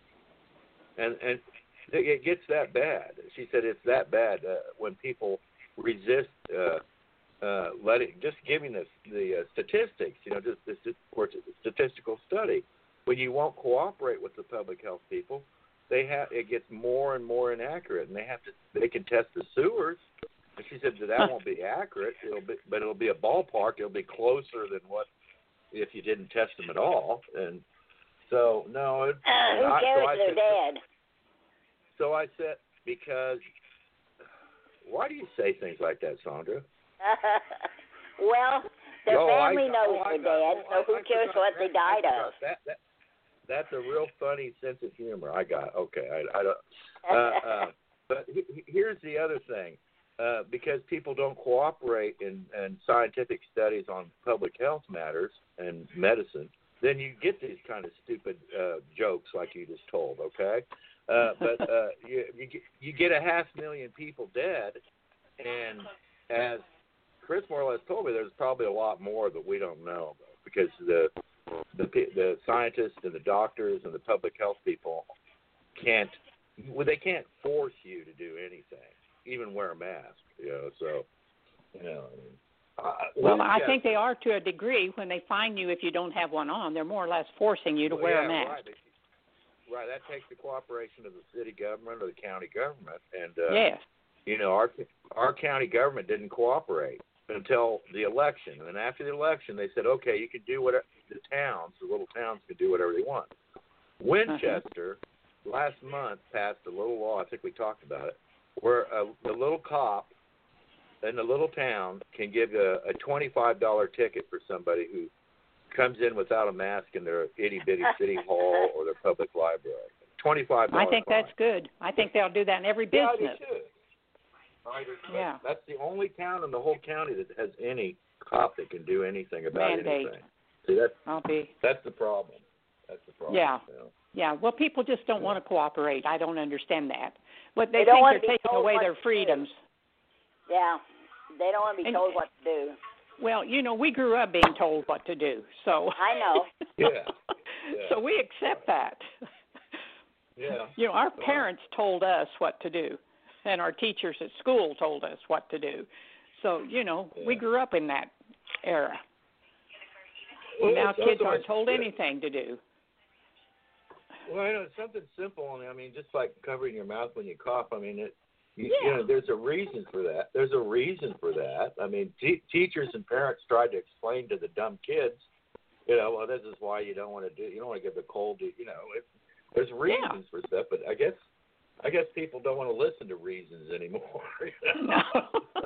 And and it gets that bad. She said it's that bad uh, when people resist uh, uh, letting just giving the the uh, statistics. You know, just this for a statistical study. When you won't cooperate with the public health people, they have it gets more and more inaccurate, and they have to they can test the sewers. And she said that, that won't be accurate. It'll be, but it'll be a ballpark. It'll be closer than what if you didn't test them at all. And so no, it, Uh, who I, cares so I if they're said, dead? So I said because why do you say things like that, Sandra? Well, their Oh, I- family knows oh, I they're got- dead, oh, so I- who I cares forgot what they that. I died forgot of? That, that, that's a real funny sense of humor. I got okay. I, I don't. Uh, uh, but he, here's the other thing, uh, because people don't cooperate in, in scientific studies on public health matters and medicine, then you get these kind of stupid uh, jokes like you just told. Okay, uh, but uh, you, you get you get a half million people dead, and as Chris more or less told me there's probably a lot more that we don't know about because the the the scientists and the doctors and the public health people can't well they can't force you to do anything, even wear a mask. You know, so you know. I mean, uh, well, I got, think they are to a degree. When they fine you if you don't have one on, they're more or less forcing you to well, wear yeah, a mask. Right. They, right. That takes the cooperation of the city government or the county government, and uh, yes. you know, our our county government didn't cooperate until the election, and then after the election, they said, okay, you can do whatever. The towns, the little towns, can do whatever they want. Winchester uh-huh. last month passed a little law. I think we talked about it, where a, the little cop in the little town can give a, a twenty-five dollars ticket for somebody who comes in without a mask in their itty-bitty city hall or their public library. twenty-five dollars I think fine. that's good. I think they'll do that in every business. Yeah, I do too. I do too. Yeah. That's the only town in the whole county that has any cop that can do anything about Mandate. anything. See, that's, I'll be. that's the problem. That's the problem. Yeah. You know? Yeah, well, people just don't yeah. want to cooperate. I don't understand that. But they, they think they're taking away their to freedoms. Do. Yeah, they don't want to be and, told what to do. Well, you know, we grew up being told what to do, so. I know. yeah. yeah. So we accept that. Yeah. You know, our parents told us what to do, and our teachers at school told us what to do. So, you know, yeah. we grew up in that era. Well, now kids aren't much, told yeah. anything to do. Well, I know it's something simple. I mean, just like covering your mouth when you cough. I mean, it. You, yeah. you know, there's a reason for that. There's a reason for that. I mean, te- teachers and parents tried to explain to the dumb kids, you know, well, this is why you don't want to do. You don't want to give the cold. To, you know, it, there's reasons yeah. for stuff, but I guess, I guess people don't want to listen to reasons anymore. You know? No.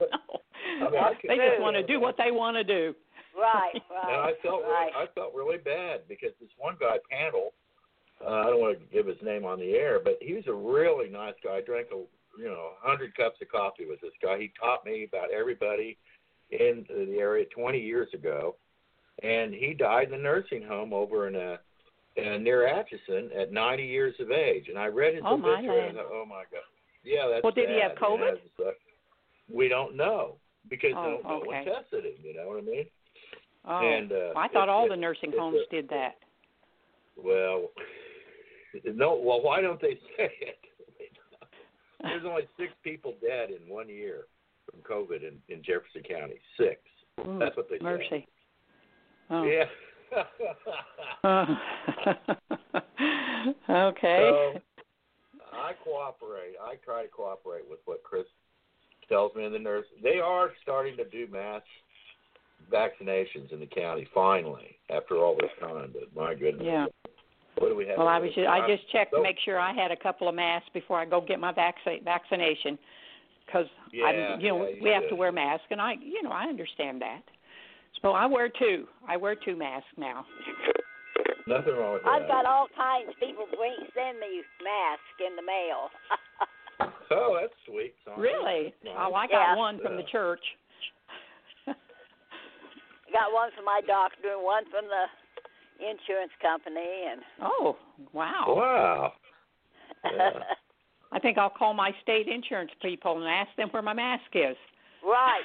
I mean, I they just want to do what they want to do. Right, right. And I felt right. really, I felt really bad because this one guy, Panel, uh, I don't want to give his name on the air, but he was a really nice guy. I drank a you know a hundred cups of coffee with this guy. He taught me about everybody in the area twenty years ago, and he died in a nursing home over in a, in a near Atchison at ninety years of age. And I read his oh obituary and I thought, oh my God, yeah, that's well, did bad. he have COVID? Yeah, like, we don't know because oh, no, no okay. one tested him. You know what I mean? Oh, and, uh, I thought it, all it, the nursing it, homes it, did that. Well, no. Well, why don't they say it? There's only six people dead in one year from COVID in, in Jefferson County. Six. Ooh, That's what they mercy. say. Oh. Yeah. Okay. So I cooperate. I try to cooperate with what Chris tells me and the nurse. They are starting to do mass vaccinations in the county finally after all this time. But my goodness. Yeah. What do we have? Well, I was just, I just checked so, to make sure I had a couple of masks before I go get my vac- vaccination, because yeah, I'm, you know, yeah, you we have should. to wear masks, and I, you know, I understand that. So I wear two. I wear two masks now. Nothing wrong with that. I've got all kinds of people bring send me masks in the mail. Oh, that's sweet. Sorry. Really? Nice. Oh, I got Yeah. one from Yeah. the church. Got one from my doctor and one from the insurance company, and Oh, wow. Wow. Yeah. I think I'll call my state insurance people and ask them where my mask is. right.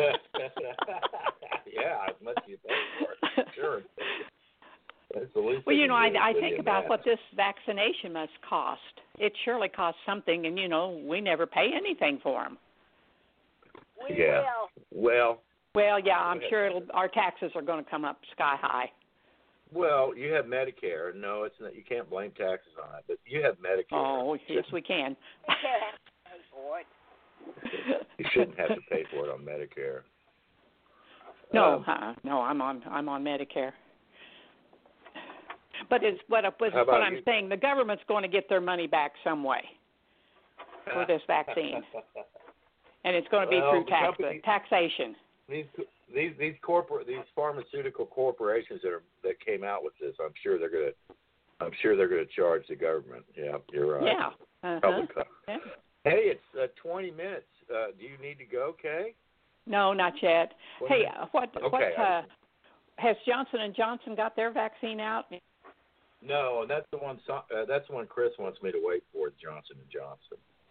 Yeah, as much as you pay for it. Sure. That's the least Well, they you know, can I, do is I send think you a about mask. what this vaccination must cost. It surely costs something, and, you know, we never pay anything for them. We Yeah. will. Well, Well, yeah, I'm ahead. sure it'll, our taxes are going to come up sky high. well, you have Medicare. No, it's not. You can't blame taxes on that, but you have Medicare. Oh, yes, we can. We can't have to pay for it. You shouldn't have to pay for it on Medicare. No, Um, uh, no, I'm on I'm on Medicare. But it's what, what, How what about I'm you? saying. The government's going to get their money back some way for this vaccine, and it's going to be Well, through the tax company- taxation. These these these corporate these pharmaceutical corporations that are that came out with this, I'm sure they're gonna I'm sure they're gonna charge the government. Yeah, you're right. Yeah. Uh-huh. Public co- Yeah. Hey, it's uh, twenty minutes. Uh, do you need to go, Kay? No, not yet. What Hey, is- uh, what Okay, what I- uh, has Johnson and Johnson got their vaccine out? No, that's the one. So- Uh, that's the one Chris wants me to wait for. Johnson and Johnson.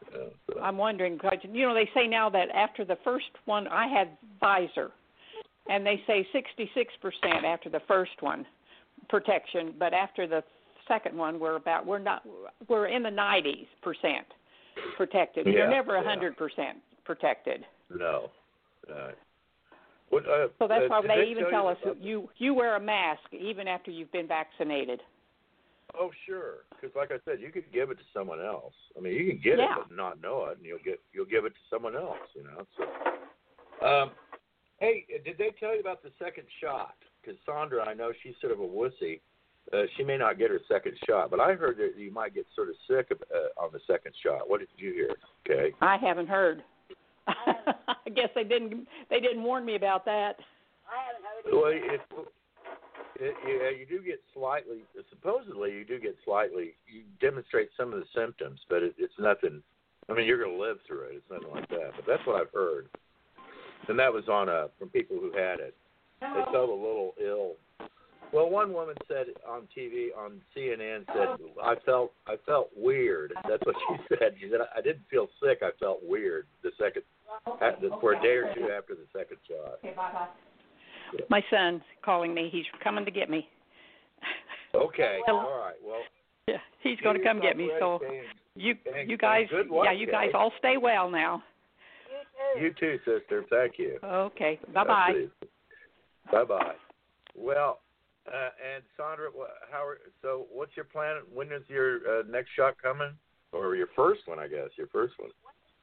Yeah, so. I'm wondering, 'cause, you know, they say now that after the first one, I had Pfizer, and they say sixty-six percent after the first one protection, but after the second one, we're about we're not we're in the ninety percent protected. Yeah, You're never one yeah. hundred percent protected. No. Uh, what, uh, So that's uh, why did they even tell us about you you wear a mask even after you've been vaccinated. Oh, sure. Because, like I said, you could give it to someone else. I mean, you can get Yeah. it but not know it, and you'll get you'll give it to someone else. You know. So, um, hey, did they tell you about the second shot? Because Sandra, I know she's sort of a wussy. Uh, she may not get her second shot, but I heard that you might get sort of sick of, uh, on the second shot. What did you hear? Okay. I haven't heard. I guess they didn't they didn't warn me about that. I haven't heard it. Well, it, it, yeah, you do get slightly. Supposedly, you do get slightly. You demonstrate some of the symptoms, but it, it's nothing. I mean, you're going to live through it. It's nothing like that. But that's what I've heard, and that was on a from people who had it. They felt a little ill. Well, one woman said on T V on C N N said I felt I felt weird. That's what she said. She said I didn't feel sick. I felt weird the second for a day or two after the second shot. Okay, bye-bye. Yeah. My son's calling me. He's coming to get me. Okay. All right. Well. Yeah, he's going to come get me. So you and, you guys, good luck, yeah, you guys all stay well now. You too. You too, sister. Thank you. Okay. Bye-bye. Bye-bye. Well, uh, and Sandra, how are, so what's your plan? When is your uh, next shot coming? Or your first one, I guess, your first one.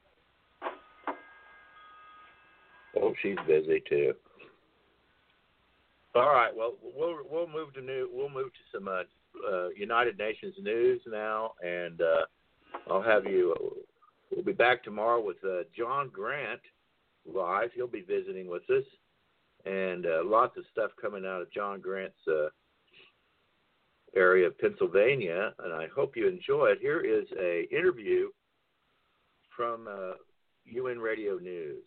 Oh, she's busy too. All right. Well, we'll we'll move to new. We'll move to some uh, uh, United Nations news now, and uh, I'll have you. Uh, we'll be back tomorrow with uh, John Grant live. He'll be visiting with us, and uh, lots of stuff coming out of John Grant's uh, area of Pennsylvania, and I hope you enjoy it. Here is a interview from uh, U N Radio News.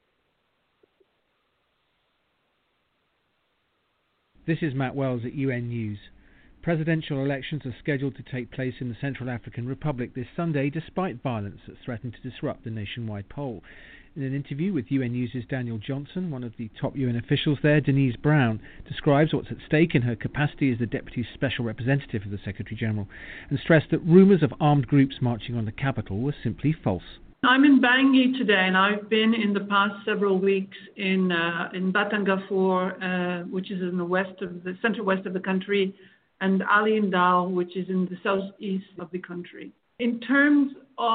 This is Matt Wells at U N News. Presidential elections are scheduled to take place in the Central African Republic this Sunday, despite violence that threatened to disrupt the nationwide poll. In an interview with U N News' Daniel Johnson, one of the top U N officials there, Denise Brown, describes what's at stake in her capacity as the Deputy Special Representative of the Secretary-General, and stressed that rumours of armed groups marching on the capital were simply false. I'm in Bangui today, and I've been in the past several weeks in uh, in Batangafour, uh, which is in the west of the center west of the country, and Ali Ndao, which is in the southeast of the country. In terms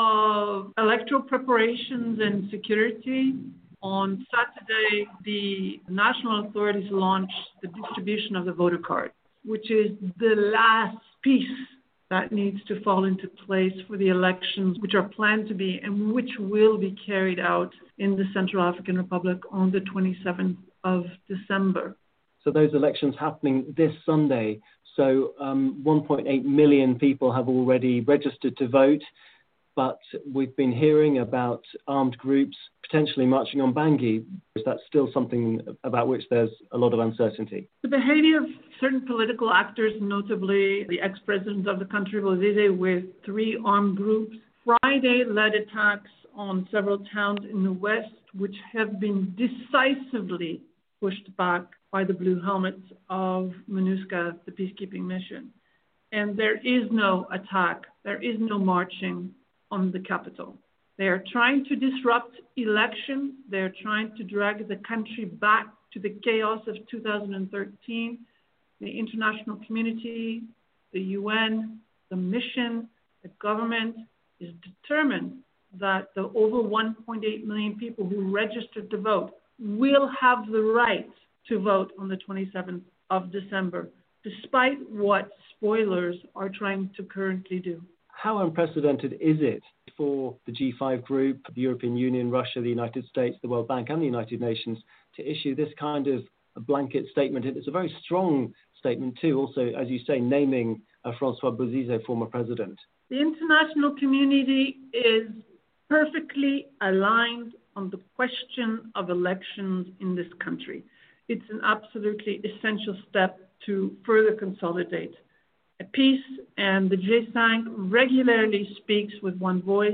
of electoral preparations and security, on Saturday, the national authorities launched the distribution of the voter card, which is the last piece that needs to fall into place for the elections, which are planned to be and which will be carried out in the Central African Republic on the twenty-seventh of December. So those elections happening this Sunday. So um, one point eight million people have already registered to vote, but we've been hearing about armed groups potentially marching on Bangui. Is that still something about which there's a lot of uncertainty? The behavior of certain political actors, notably the ex-president of the country, Bozizé, with three armed groups, Friday led attacks on several towns in the west, which have been decisively pushed back by the blue helmets of MONUSCA, the peacekeeping mission. And there is no attack, there is no marching on the capital. They are trying to disrupt elections. They're trying to drag the country back to the chaos of two thousand thirteen. The international community, the U N, the mission, the government is determined that the over one point eight million people who registered to vote will have the right to vote on the twenty-seventh of December, despite what spoilers are trying to currently do. How unprecedented is it for the G five group, the European Union, Russia, the United States, the World Bank and the United Nations to issue this kind of a blanket statement? It's a very strong statement too, also, as you say, naming uh, François Bozizé, former president. The international community is perfectly aligned on the question of elections in this country. It's an absolutely essential step to further consolidate a peace, and the G five regularly speaks with one voice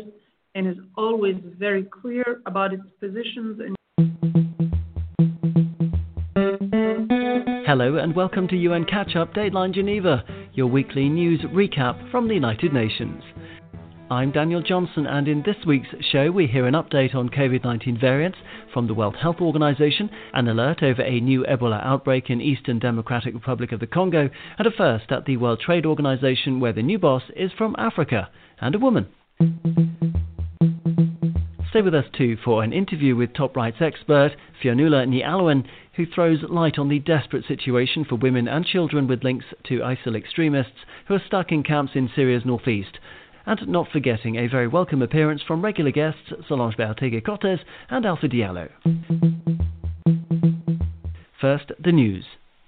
and is always very clear about its positions and Hello and welcome to U N Catch-Up Dateline Geneva, your weekly news recap from the United Nations. I'm Daniel Johnson, and in this week's show we hear an update on COVID nineteen variants from the World Health Organization, an alert over a new Ebola outbreak in Eastern Democratic Republic of the Congo, and a first at the World Trade Organization where the new boss is from Africa, and a woman. Stay with us too for an interview with top rights expert Fionnuala Ní Allen, who throws light on the desperate situation for women and children with links to ISIL extremists who are stuck in camps in Syria's northeast. And not forgetting a very welcome appearance from regular guests Solange Beartegui-Cortez and Alpha Diallo. First, the news.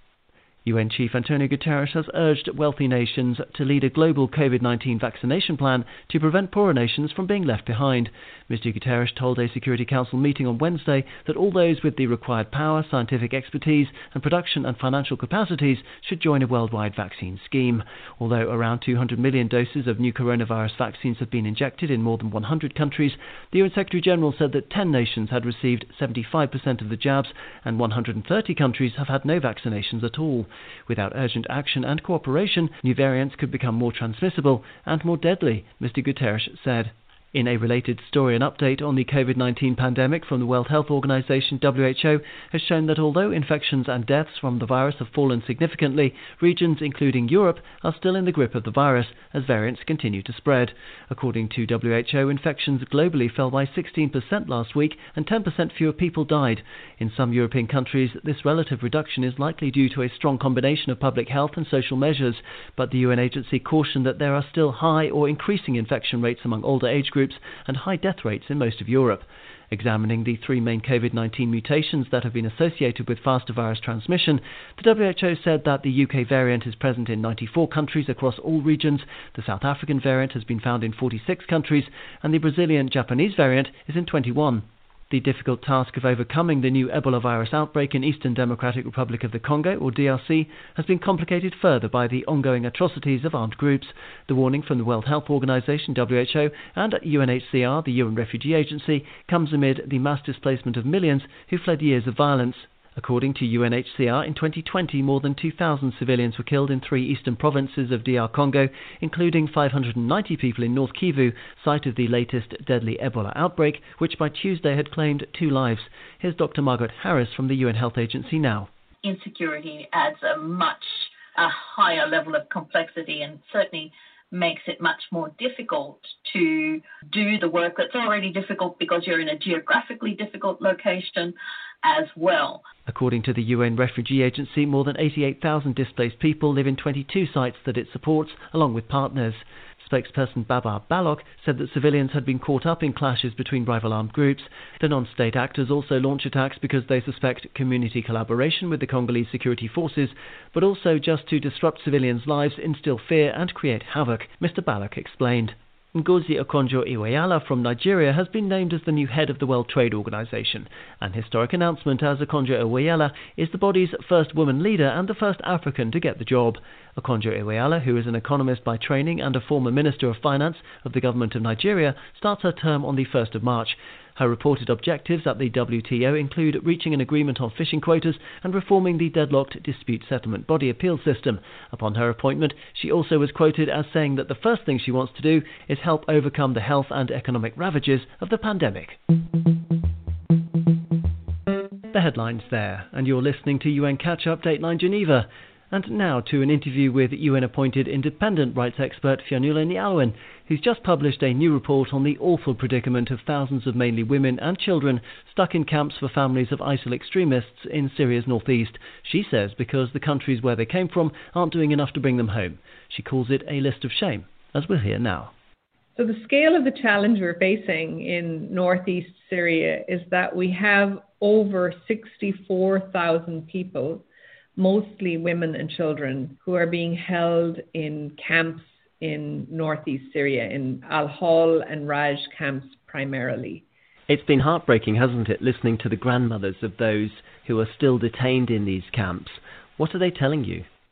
U N Chief Antonio Guterres has urged wealthy nations to lead a global COVID nineteen vaccination plan to prevent poorer nations from being left behind. Mister Guterres told a Security Council meeting on Wednesday that all those with the required power, scientific expertise and production and financial capacities should join a worldwide vaccine scheme. Although around two hundred million doses of new coronavirus vaccines have been injected in more than one hundred countries, the U N Secretary-General said that ten nations had received seventy-five percent of the jabs and one hundred thirty countries have had no vaccinations at all. Without urgent action and cooperation, new variants could become more transmissible and more deadly, Mister Guterres said. In a related story, an update on the COVID nineteen pandemic from the World Health Organization W H O has shown that although infections and deaths from the virus have fallen significantly, regions including Europe are still in the grip of the virus as variants continue to spread. According to W H O, infections globally fell by sixteen percent last week and ten percent fewer people died. In some European countries, this relative reduction is likely due to a strong combination of public health and social measures, but the U N agency cautioned that there are still high or increasing infection rates among older age groups and high death rates in most of Europe. Examining the three main COVID nineteen mutations that have been associated with faster virus transmission, the W H O said that the U K variant is present in ninety-four countries across all regions, the South African variant has been found in forty-six countries, and the Brazilian-Japanese variant is in twenty-one. The difficult task of overcoming the new Ebola virus outbreak in Eastern Democratic Republic of the Congo, or D R C, has been complicated further by the ongoing atrocities of armed groups. The warning from the World Health Organization, W H O, and U N H C R, the U N Refugee Agency, comes amid the mass displacement of millions who fled years of violence. According to U N H C R, in twenty twenty, more than two thousand civilians were killed in three eastern provinces of D R Congo, including five hundred ninety people in North Kivu, site of the latest deadly Ebola outbreak, which by Tuesday had claimed two lives. Here's Doctor Margaret Harris from the U N Health Agency now. Insecurity adds a much a higher level of complexity and certainly makes it much more difficult to do the work that's already difficult because you're in a geographically difficult location as well. According to the U N Refugee Agency, more than eighty-eight thousand displaced people live in twenty-two sites that it supports, along with partners. Spokesperson Babar Balok said that civilians had been caught up in clashes between rival armed groups. The non-state actors also launch attacks because they suspect community collaboration with the Congolese security forces, but also just to disrupt civilians' lives, instill fear and create havoc, Mister Balok explained. Ngozi Okonjo-Iweala from Nigeria has been named as the new head of the World Trade Organization, an historic announcement as Okonjo-Iweala is the body's first woman leader and the first African to get the job. Okonjo-Iweala, who is an economist by training and a former Minister of Finance of the government of Nigeria, starts her term on the first of March. Her reported objectives at the W T O include reaching an agreement on fishing quotas and reforming the deadlocked dispute settlement body appeal system. Upon her appointment, she also was quoted as saying that the first thing she wants to do is help overcome the health and economic ravages of the pandemic. The headlines there, and you're listening to U N Catch-Up Dateline Geneva. And now to an interview with U N-appointed independent rights expert Fionnuala Ní Allen, who's just published a new report on the awful predicament of thousands of mainly women and children stuck in camps for families of ISIL extremists in Syria's northeast. She says because the countries where they came from aren't doing enough to bring them home. She calls it a list of shame, as we'll hear now. So the scale of the challenge we're facing in northeast Syria is that we have over sixty-four thousand people, mostly women and children, who are being held in camps in northeast Syria, in Al-Hol and Raj camps primarily. It's been heartbreaking, hasn't it, listening to the grandmothers of those who are still detained in these camps. What are they telling you?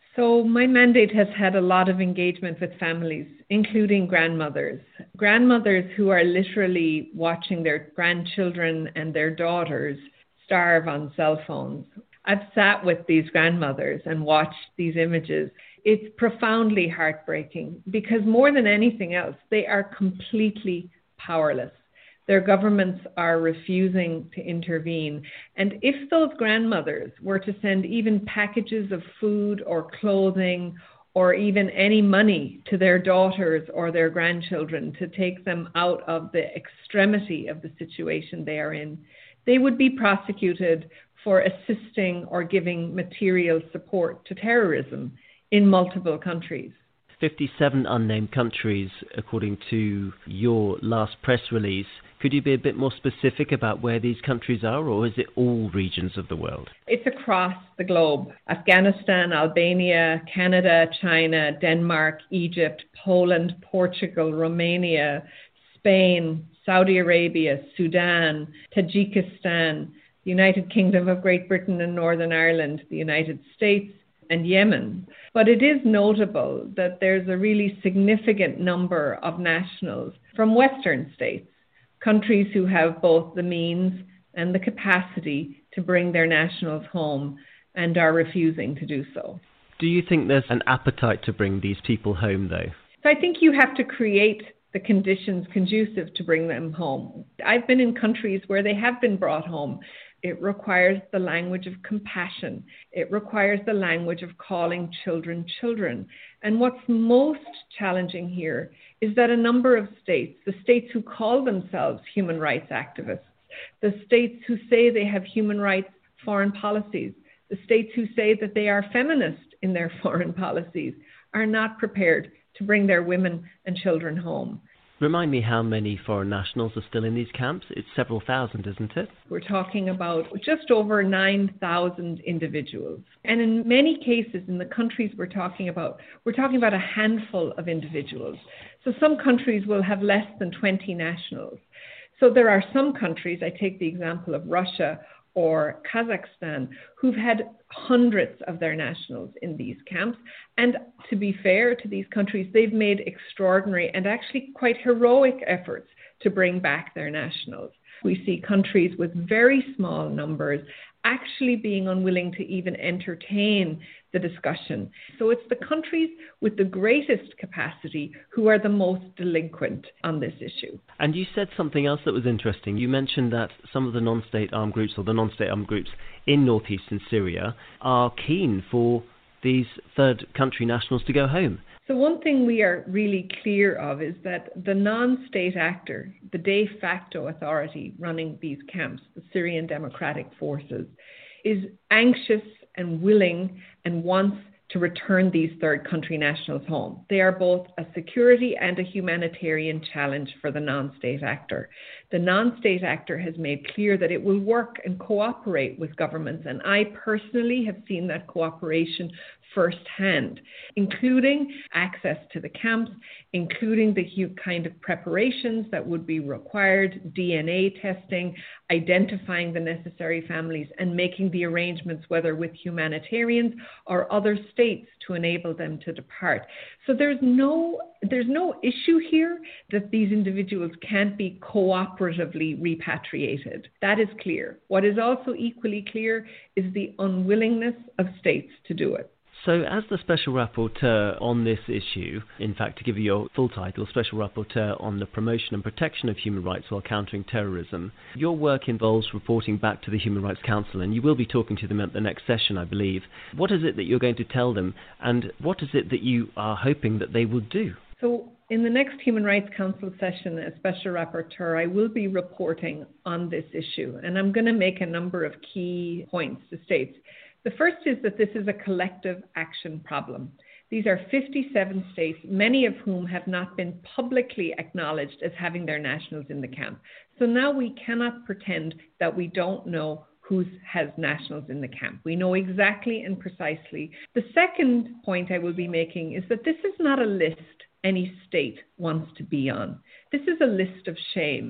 So my mandate has had a lot of engagement with families, including grandmothers. Grandmothers who are literally watching their grandchildren and their daughters starve on cell phones. I've sat with these grandmothers and watched these images. It's profoundly heartbreaking because more than anything else, they are completely powerless. Their governments are refusing to intervene. And if those grandmothers were to send even packages of food or clothing or even any money to their daughters or their grandchildren to take them out of the extremity of the situation they are in, they would be prosecuted for assisting or giving material support to terrorism in multiple countries. fifty-seven unnamed countries, according to your last press release. Could you be a bit more specific about where these countries are, or is it all regions of the world? It's across the globe. Afghanistan, Albania, Canada, China, Denmark, Egypt, Poland, Portugal, Romania, Spain, Saudi Arabia, Sudan, Tajikistan, the United Kingdom of Great Britain and Northern Ireland, the United States, and Yemen. But it is notable that there's a really significant number of nationals from Western states, countries who have both the means and the capacity to bring their nationals home and are refusing to do so. Do you think there's an appetite to bring these people home, though? So I think you have to create the conditions conducive to bring them home. I've been in countries where they have been brought home. It requires the language of compassion. It requires the language of calling children children. And what's most challenging here is that a number of states, the states who call themselves human rights activists, the states who say they have human rights foreign policies, the states who say that they are feminist in their foreign policies, are not prepared to bring their women and children home. Remind me how many foreign nationals are still in these camps. It's several thousand, isn't it? We're talking about just over nine thousand individuals. And in many cases, in the countries we're talking about, we're talking about a handful of individuals. So some countries will have less than twenty nationals. So there are some countries, I take the example of Russia or Kazakhstan, who've had hundreds of their nationals in these camps. And to be fair to these countries, they've made extraordinary and actually quite heroic efforts to bring back their nationals. We see countries with very small numbers actually being unwilling to even entertain the discussion. So it's the countries with the greatest capacity who are the most delinquent on this issue. And you said something else that was interesting. You mentioned that some of the non-state armed groups or the non-state armed groups in northeastern Syria are keen for these third country nationals to go home. So one thing we are really clear of is that the non-state actor, the de facto authority running these camps, the Syrian Democratic Forces, is anxious and willing and wants to return these third country nationals home. They are both a security and a humanitarian challenge for the non-state actor. The non-state actor has made clear that it will work and cooperate with governments, and I personally have seen that cooperation firsthand, including access to the camps, including the kind of preparations that would be required, D N A testing, identifying the necessary families, and making the arrangements, whether with humanitarians or other states, to enable them to depart. So there's no there's no issue here that these individuals can't be cooperatively repatriated. That is clear. What is also equally clear is the unwillingness of states to do it. So as the Special Rapporteur on this issue, in fact, to give you your full title, Special Rapporteur on the Promotion and Protection of Human Rights while Countering Terrorism, your work involves reporting back to the Human Rights Council, and you will be talking to them at the next session, I believe. What is it that you're going to tell them, and what is it that you are hoping that they will do? So in the next Human Rights Council session as Special Rapporteur, I will be reporting on this issue, and I'm going to make a number of key points to states. The first is that this is a collective action problem. These are fifty-seven states, many of whom have not been publicly acknowledged as having their nationals in the camp. So now we cannot pretend that we don't know who has nationals in the camp. We know exactly and precisely. The second point I will be making is that this is not a list any state wants to be on. This is a list of shame.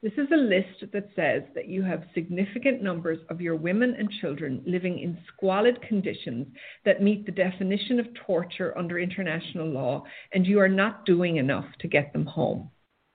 This is a list that says that you have significant numbers of your women and children living in squalid conditions that meet the definition of torture under international law, and you are not doing enough to get them home.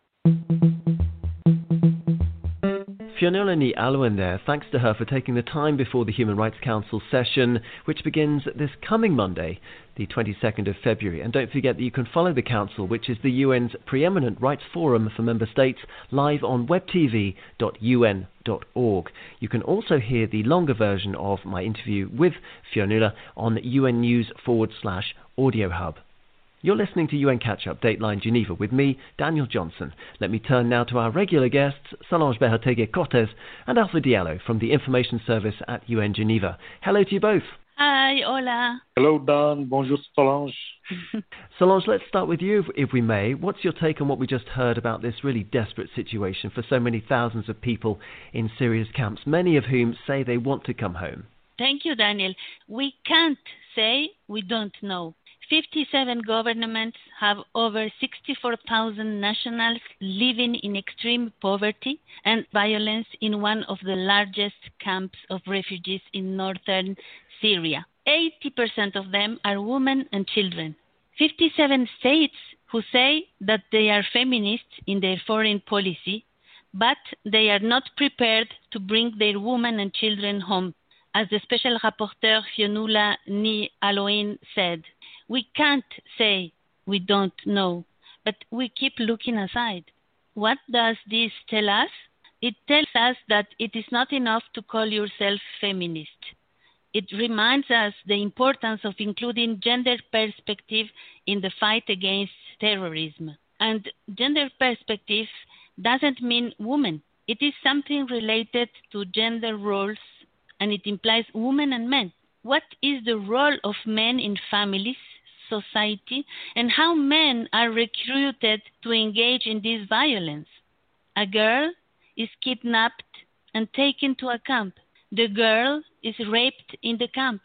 Fionnuala Ní Alwan there. Thanks to her for taking the time before the Human Rights Council session, which begins this coming Monday, the twenty-second of February. And don't forget that you can follow the Council, which is the U N's preeminent rights forum for member states, live on web t v dot u n dot org. You can also hear the longer version of my interview with Fionnuala on U N News forward slash audio hub. You're listening to U N Catch-Up Dateline Geneva with me, Daniel Johnson. Let me turn now to our regular guests, Solange Behoteguy-Cortez and Alpha Diallo from the Information Service at U N Geneva. Hello to you both. Hi, hola. Hello, Dan. Bonjour, Solange. Solange, let's start with you, if, if we may. What's your take on what we just heard about this really desperate situation for so many thousands of people in Syria's camps, many of whom say they want to come home? Thank you, Daniel. We can't say we don't know. fifty-seven governments have over sixty-four thousand nationals living in extreme poverty and violence in one of the largest camps of refugees in northern Syria. eighty percent of them are women and children. fifty-seven states who say that they are feminists in their foreign policy, but they are not prepared to bring their women and children home. As the Special Rapporteur Fionnuala Ní Alwan said, we can't say we don't know, but we keep looking aside. What does this tell us? It tells us that it is not enough to call yourself feminist. It reminds us the importance of including gender perspective in the fight against terrorism. And gender perspective doesn't mean woman. It is something related to gender roles, and it implies women and men. What is the role of men in families, society, and how men are recruited to engage in this violence? A girl is kidnapped and taken to a camp. The girl is raped in the camp.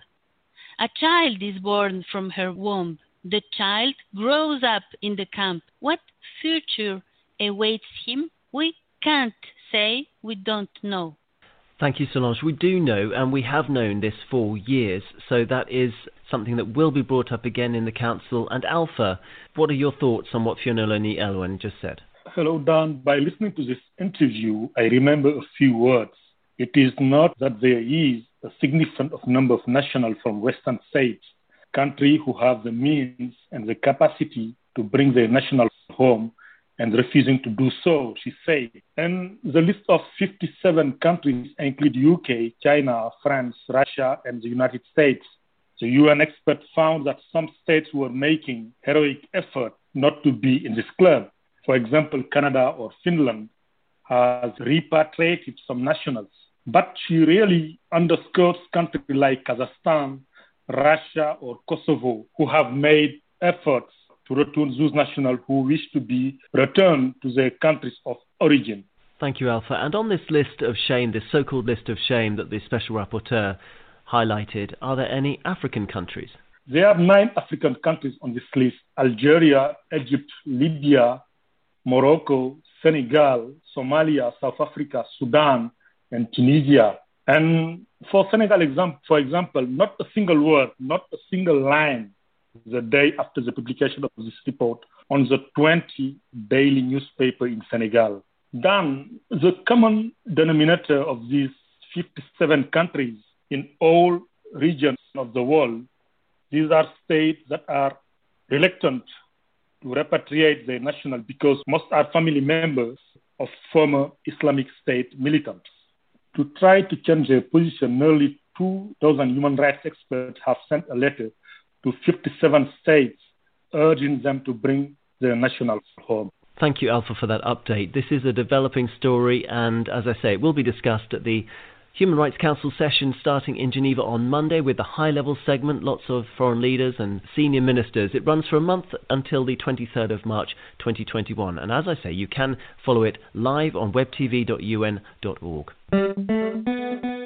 A child is born from her womb. The child grows up in the camp. What future awaits him? We can't say we don't know. Thank you, Solange. We do know, and we have known this for years, so that is something that will be brought up again in the Council. And Alpha, what are your thoughts on what Fionnuala Ní Alwan just said? Hello, Dan. By listening to this interview, I remember a few words. It is not that there is a significant number of nationals from Western states, countries who have the means and the capacity to bring their nationals home and refusing to do so, she said. And the list of fifty-seven countries include U K, China, France, Russia, and the United States. The U N expert found that some states were making heroic effort not to be in this club. For example, Canada or Finland has repatriated some nationals. But she really underscores countries like Kazakhstan, Russia, or Kosovo, who have made efforts to return those nationals who wish to be returned to their countries of origin. Thank you, Alpha. And on this list of shame, this so-called list of shame that the Special Rapporteur highlighted, are there any African countries? There are nine African countries on this list: Algeria, Egypt, Libya, Morocco, Senegal, Somalia, South Africa, Sudan, and Tunisia. And for Senegal, example, for example, not a single word, not a single line the day after the publication of this report on the twenty daily newspaper in Senegal. Then the common denominator of these fifty-seven countries in all regions of the world, these are states that are reluctant to repatriate their nationals because most are family members of former Islamic State militants. To try to change their position, nearly two thousand human rights experts have sent a letter to fifty-seven states urging them to bring their nationals home. Thank you, Alpha, for that update. This is a developing story, and as I say, it will be discussed at the Human Rights Council session starting in Geneva on Monday with the high-level segment, lots of foreign leaders and senior ministers. It runs for a month until the twenty-third of March twenty twenty-one. And as I say, you can follow it live on web t v dot u n dot org.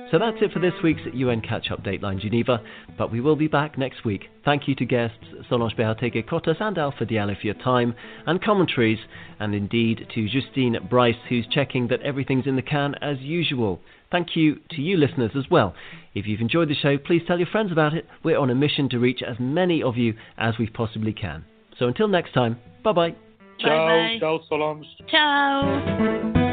So that's it for this week's U N Catch-Up Dateline Geneva, but we will be back next week. Thank you to guests Solange Behatege-Kotas and Alpha Diallo for your time and commentaries, and indeed to Justine Bryce, who's checking that everything's in the can as usual. Thank you to you listeners as well. If you've enjoyed the show, please tell your friends about it. We're on a mission to reach as many of you as we possibly can. So until next time, bye-bye. Ciao, Bye-bye. ciao Solange. Ciao.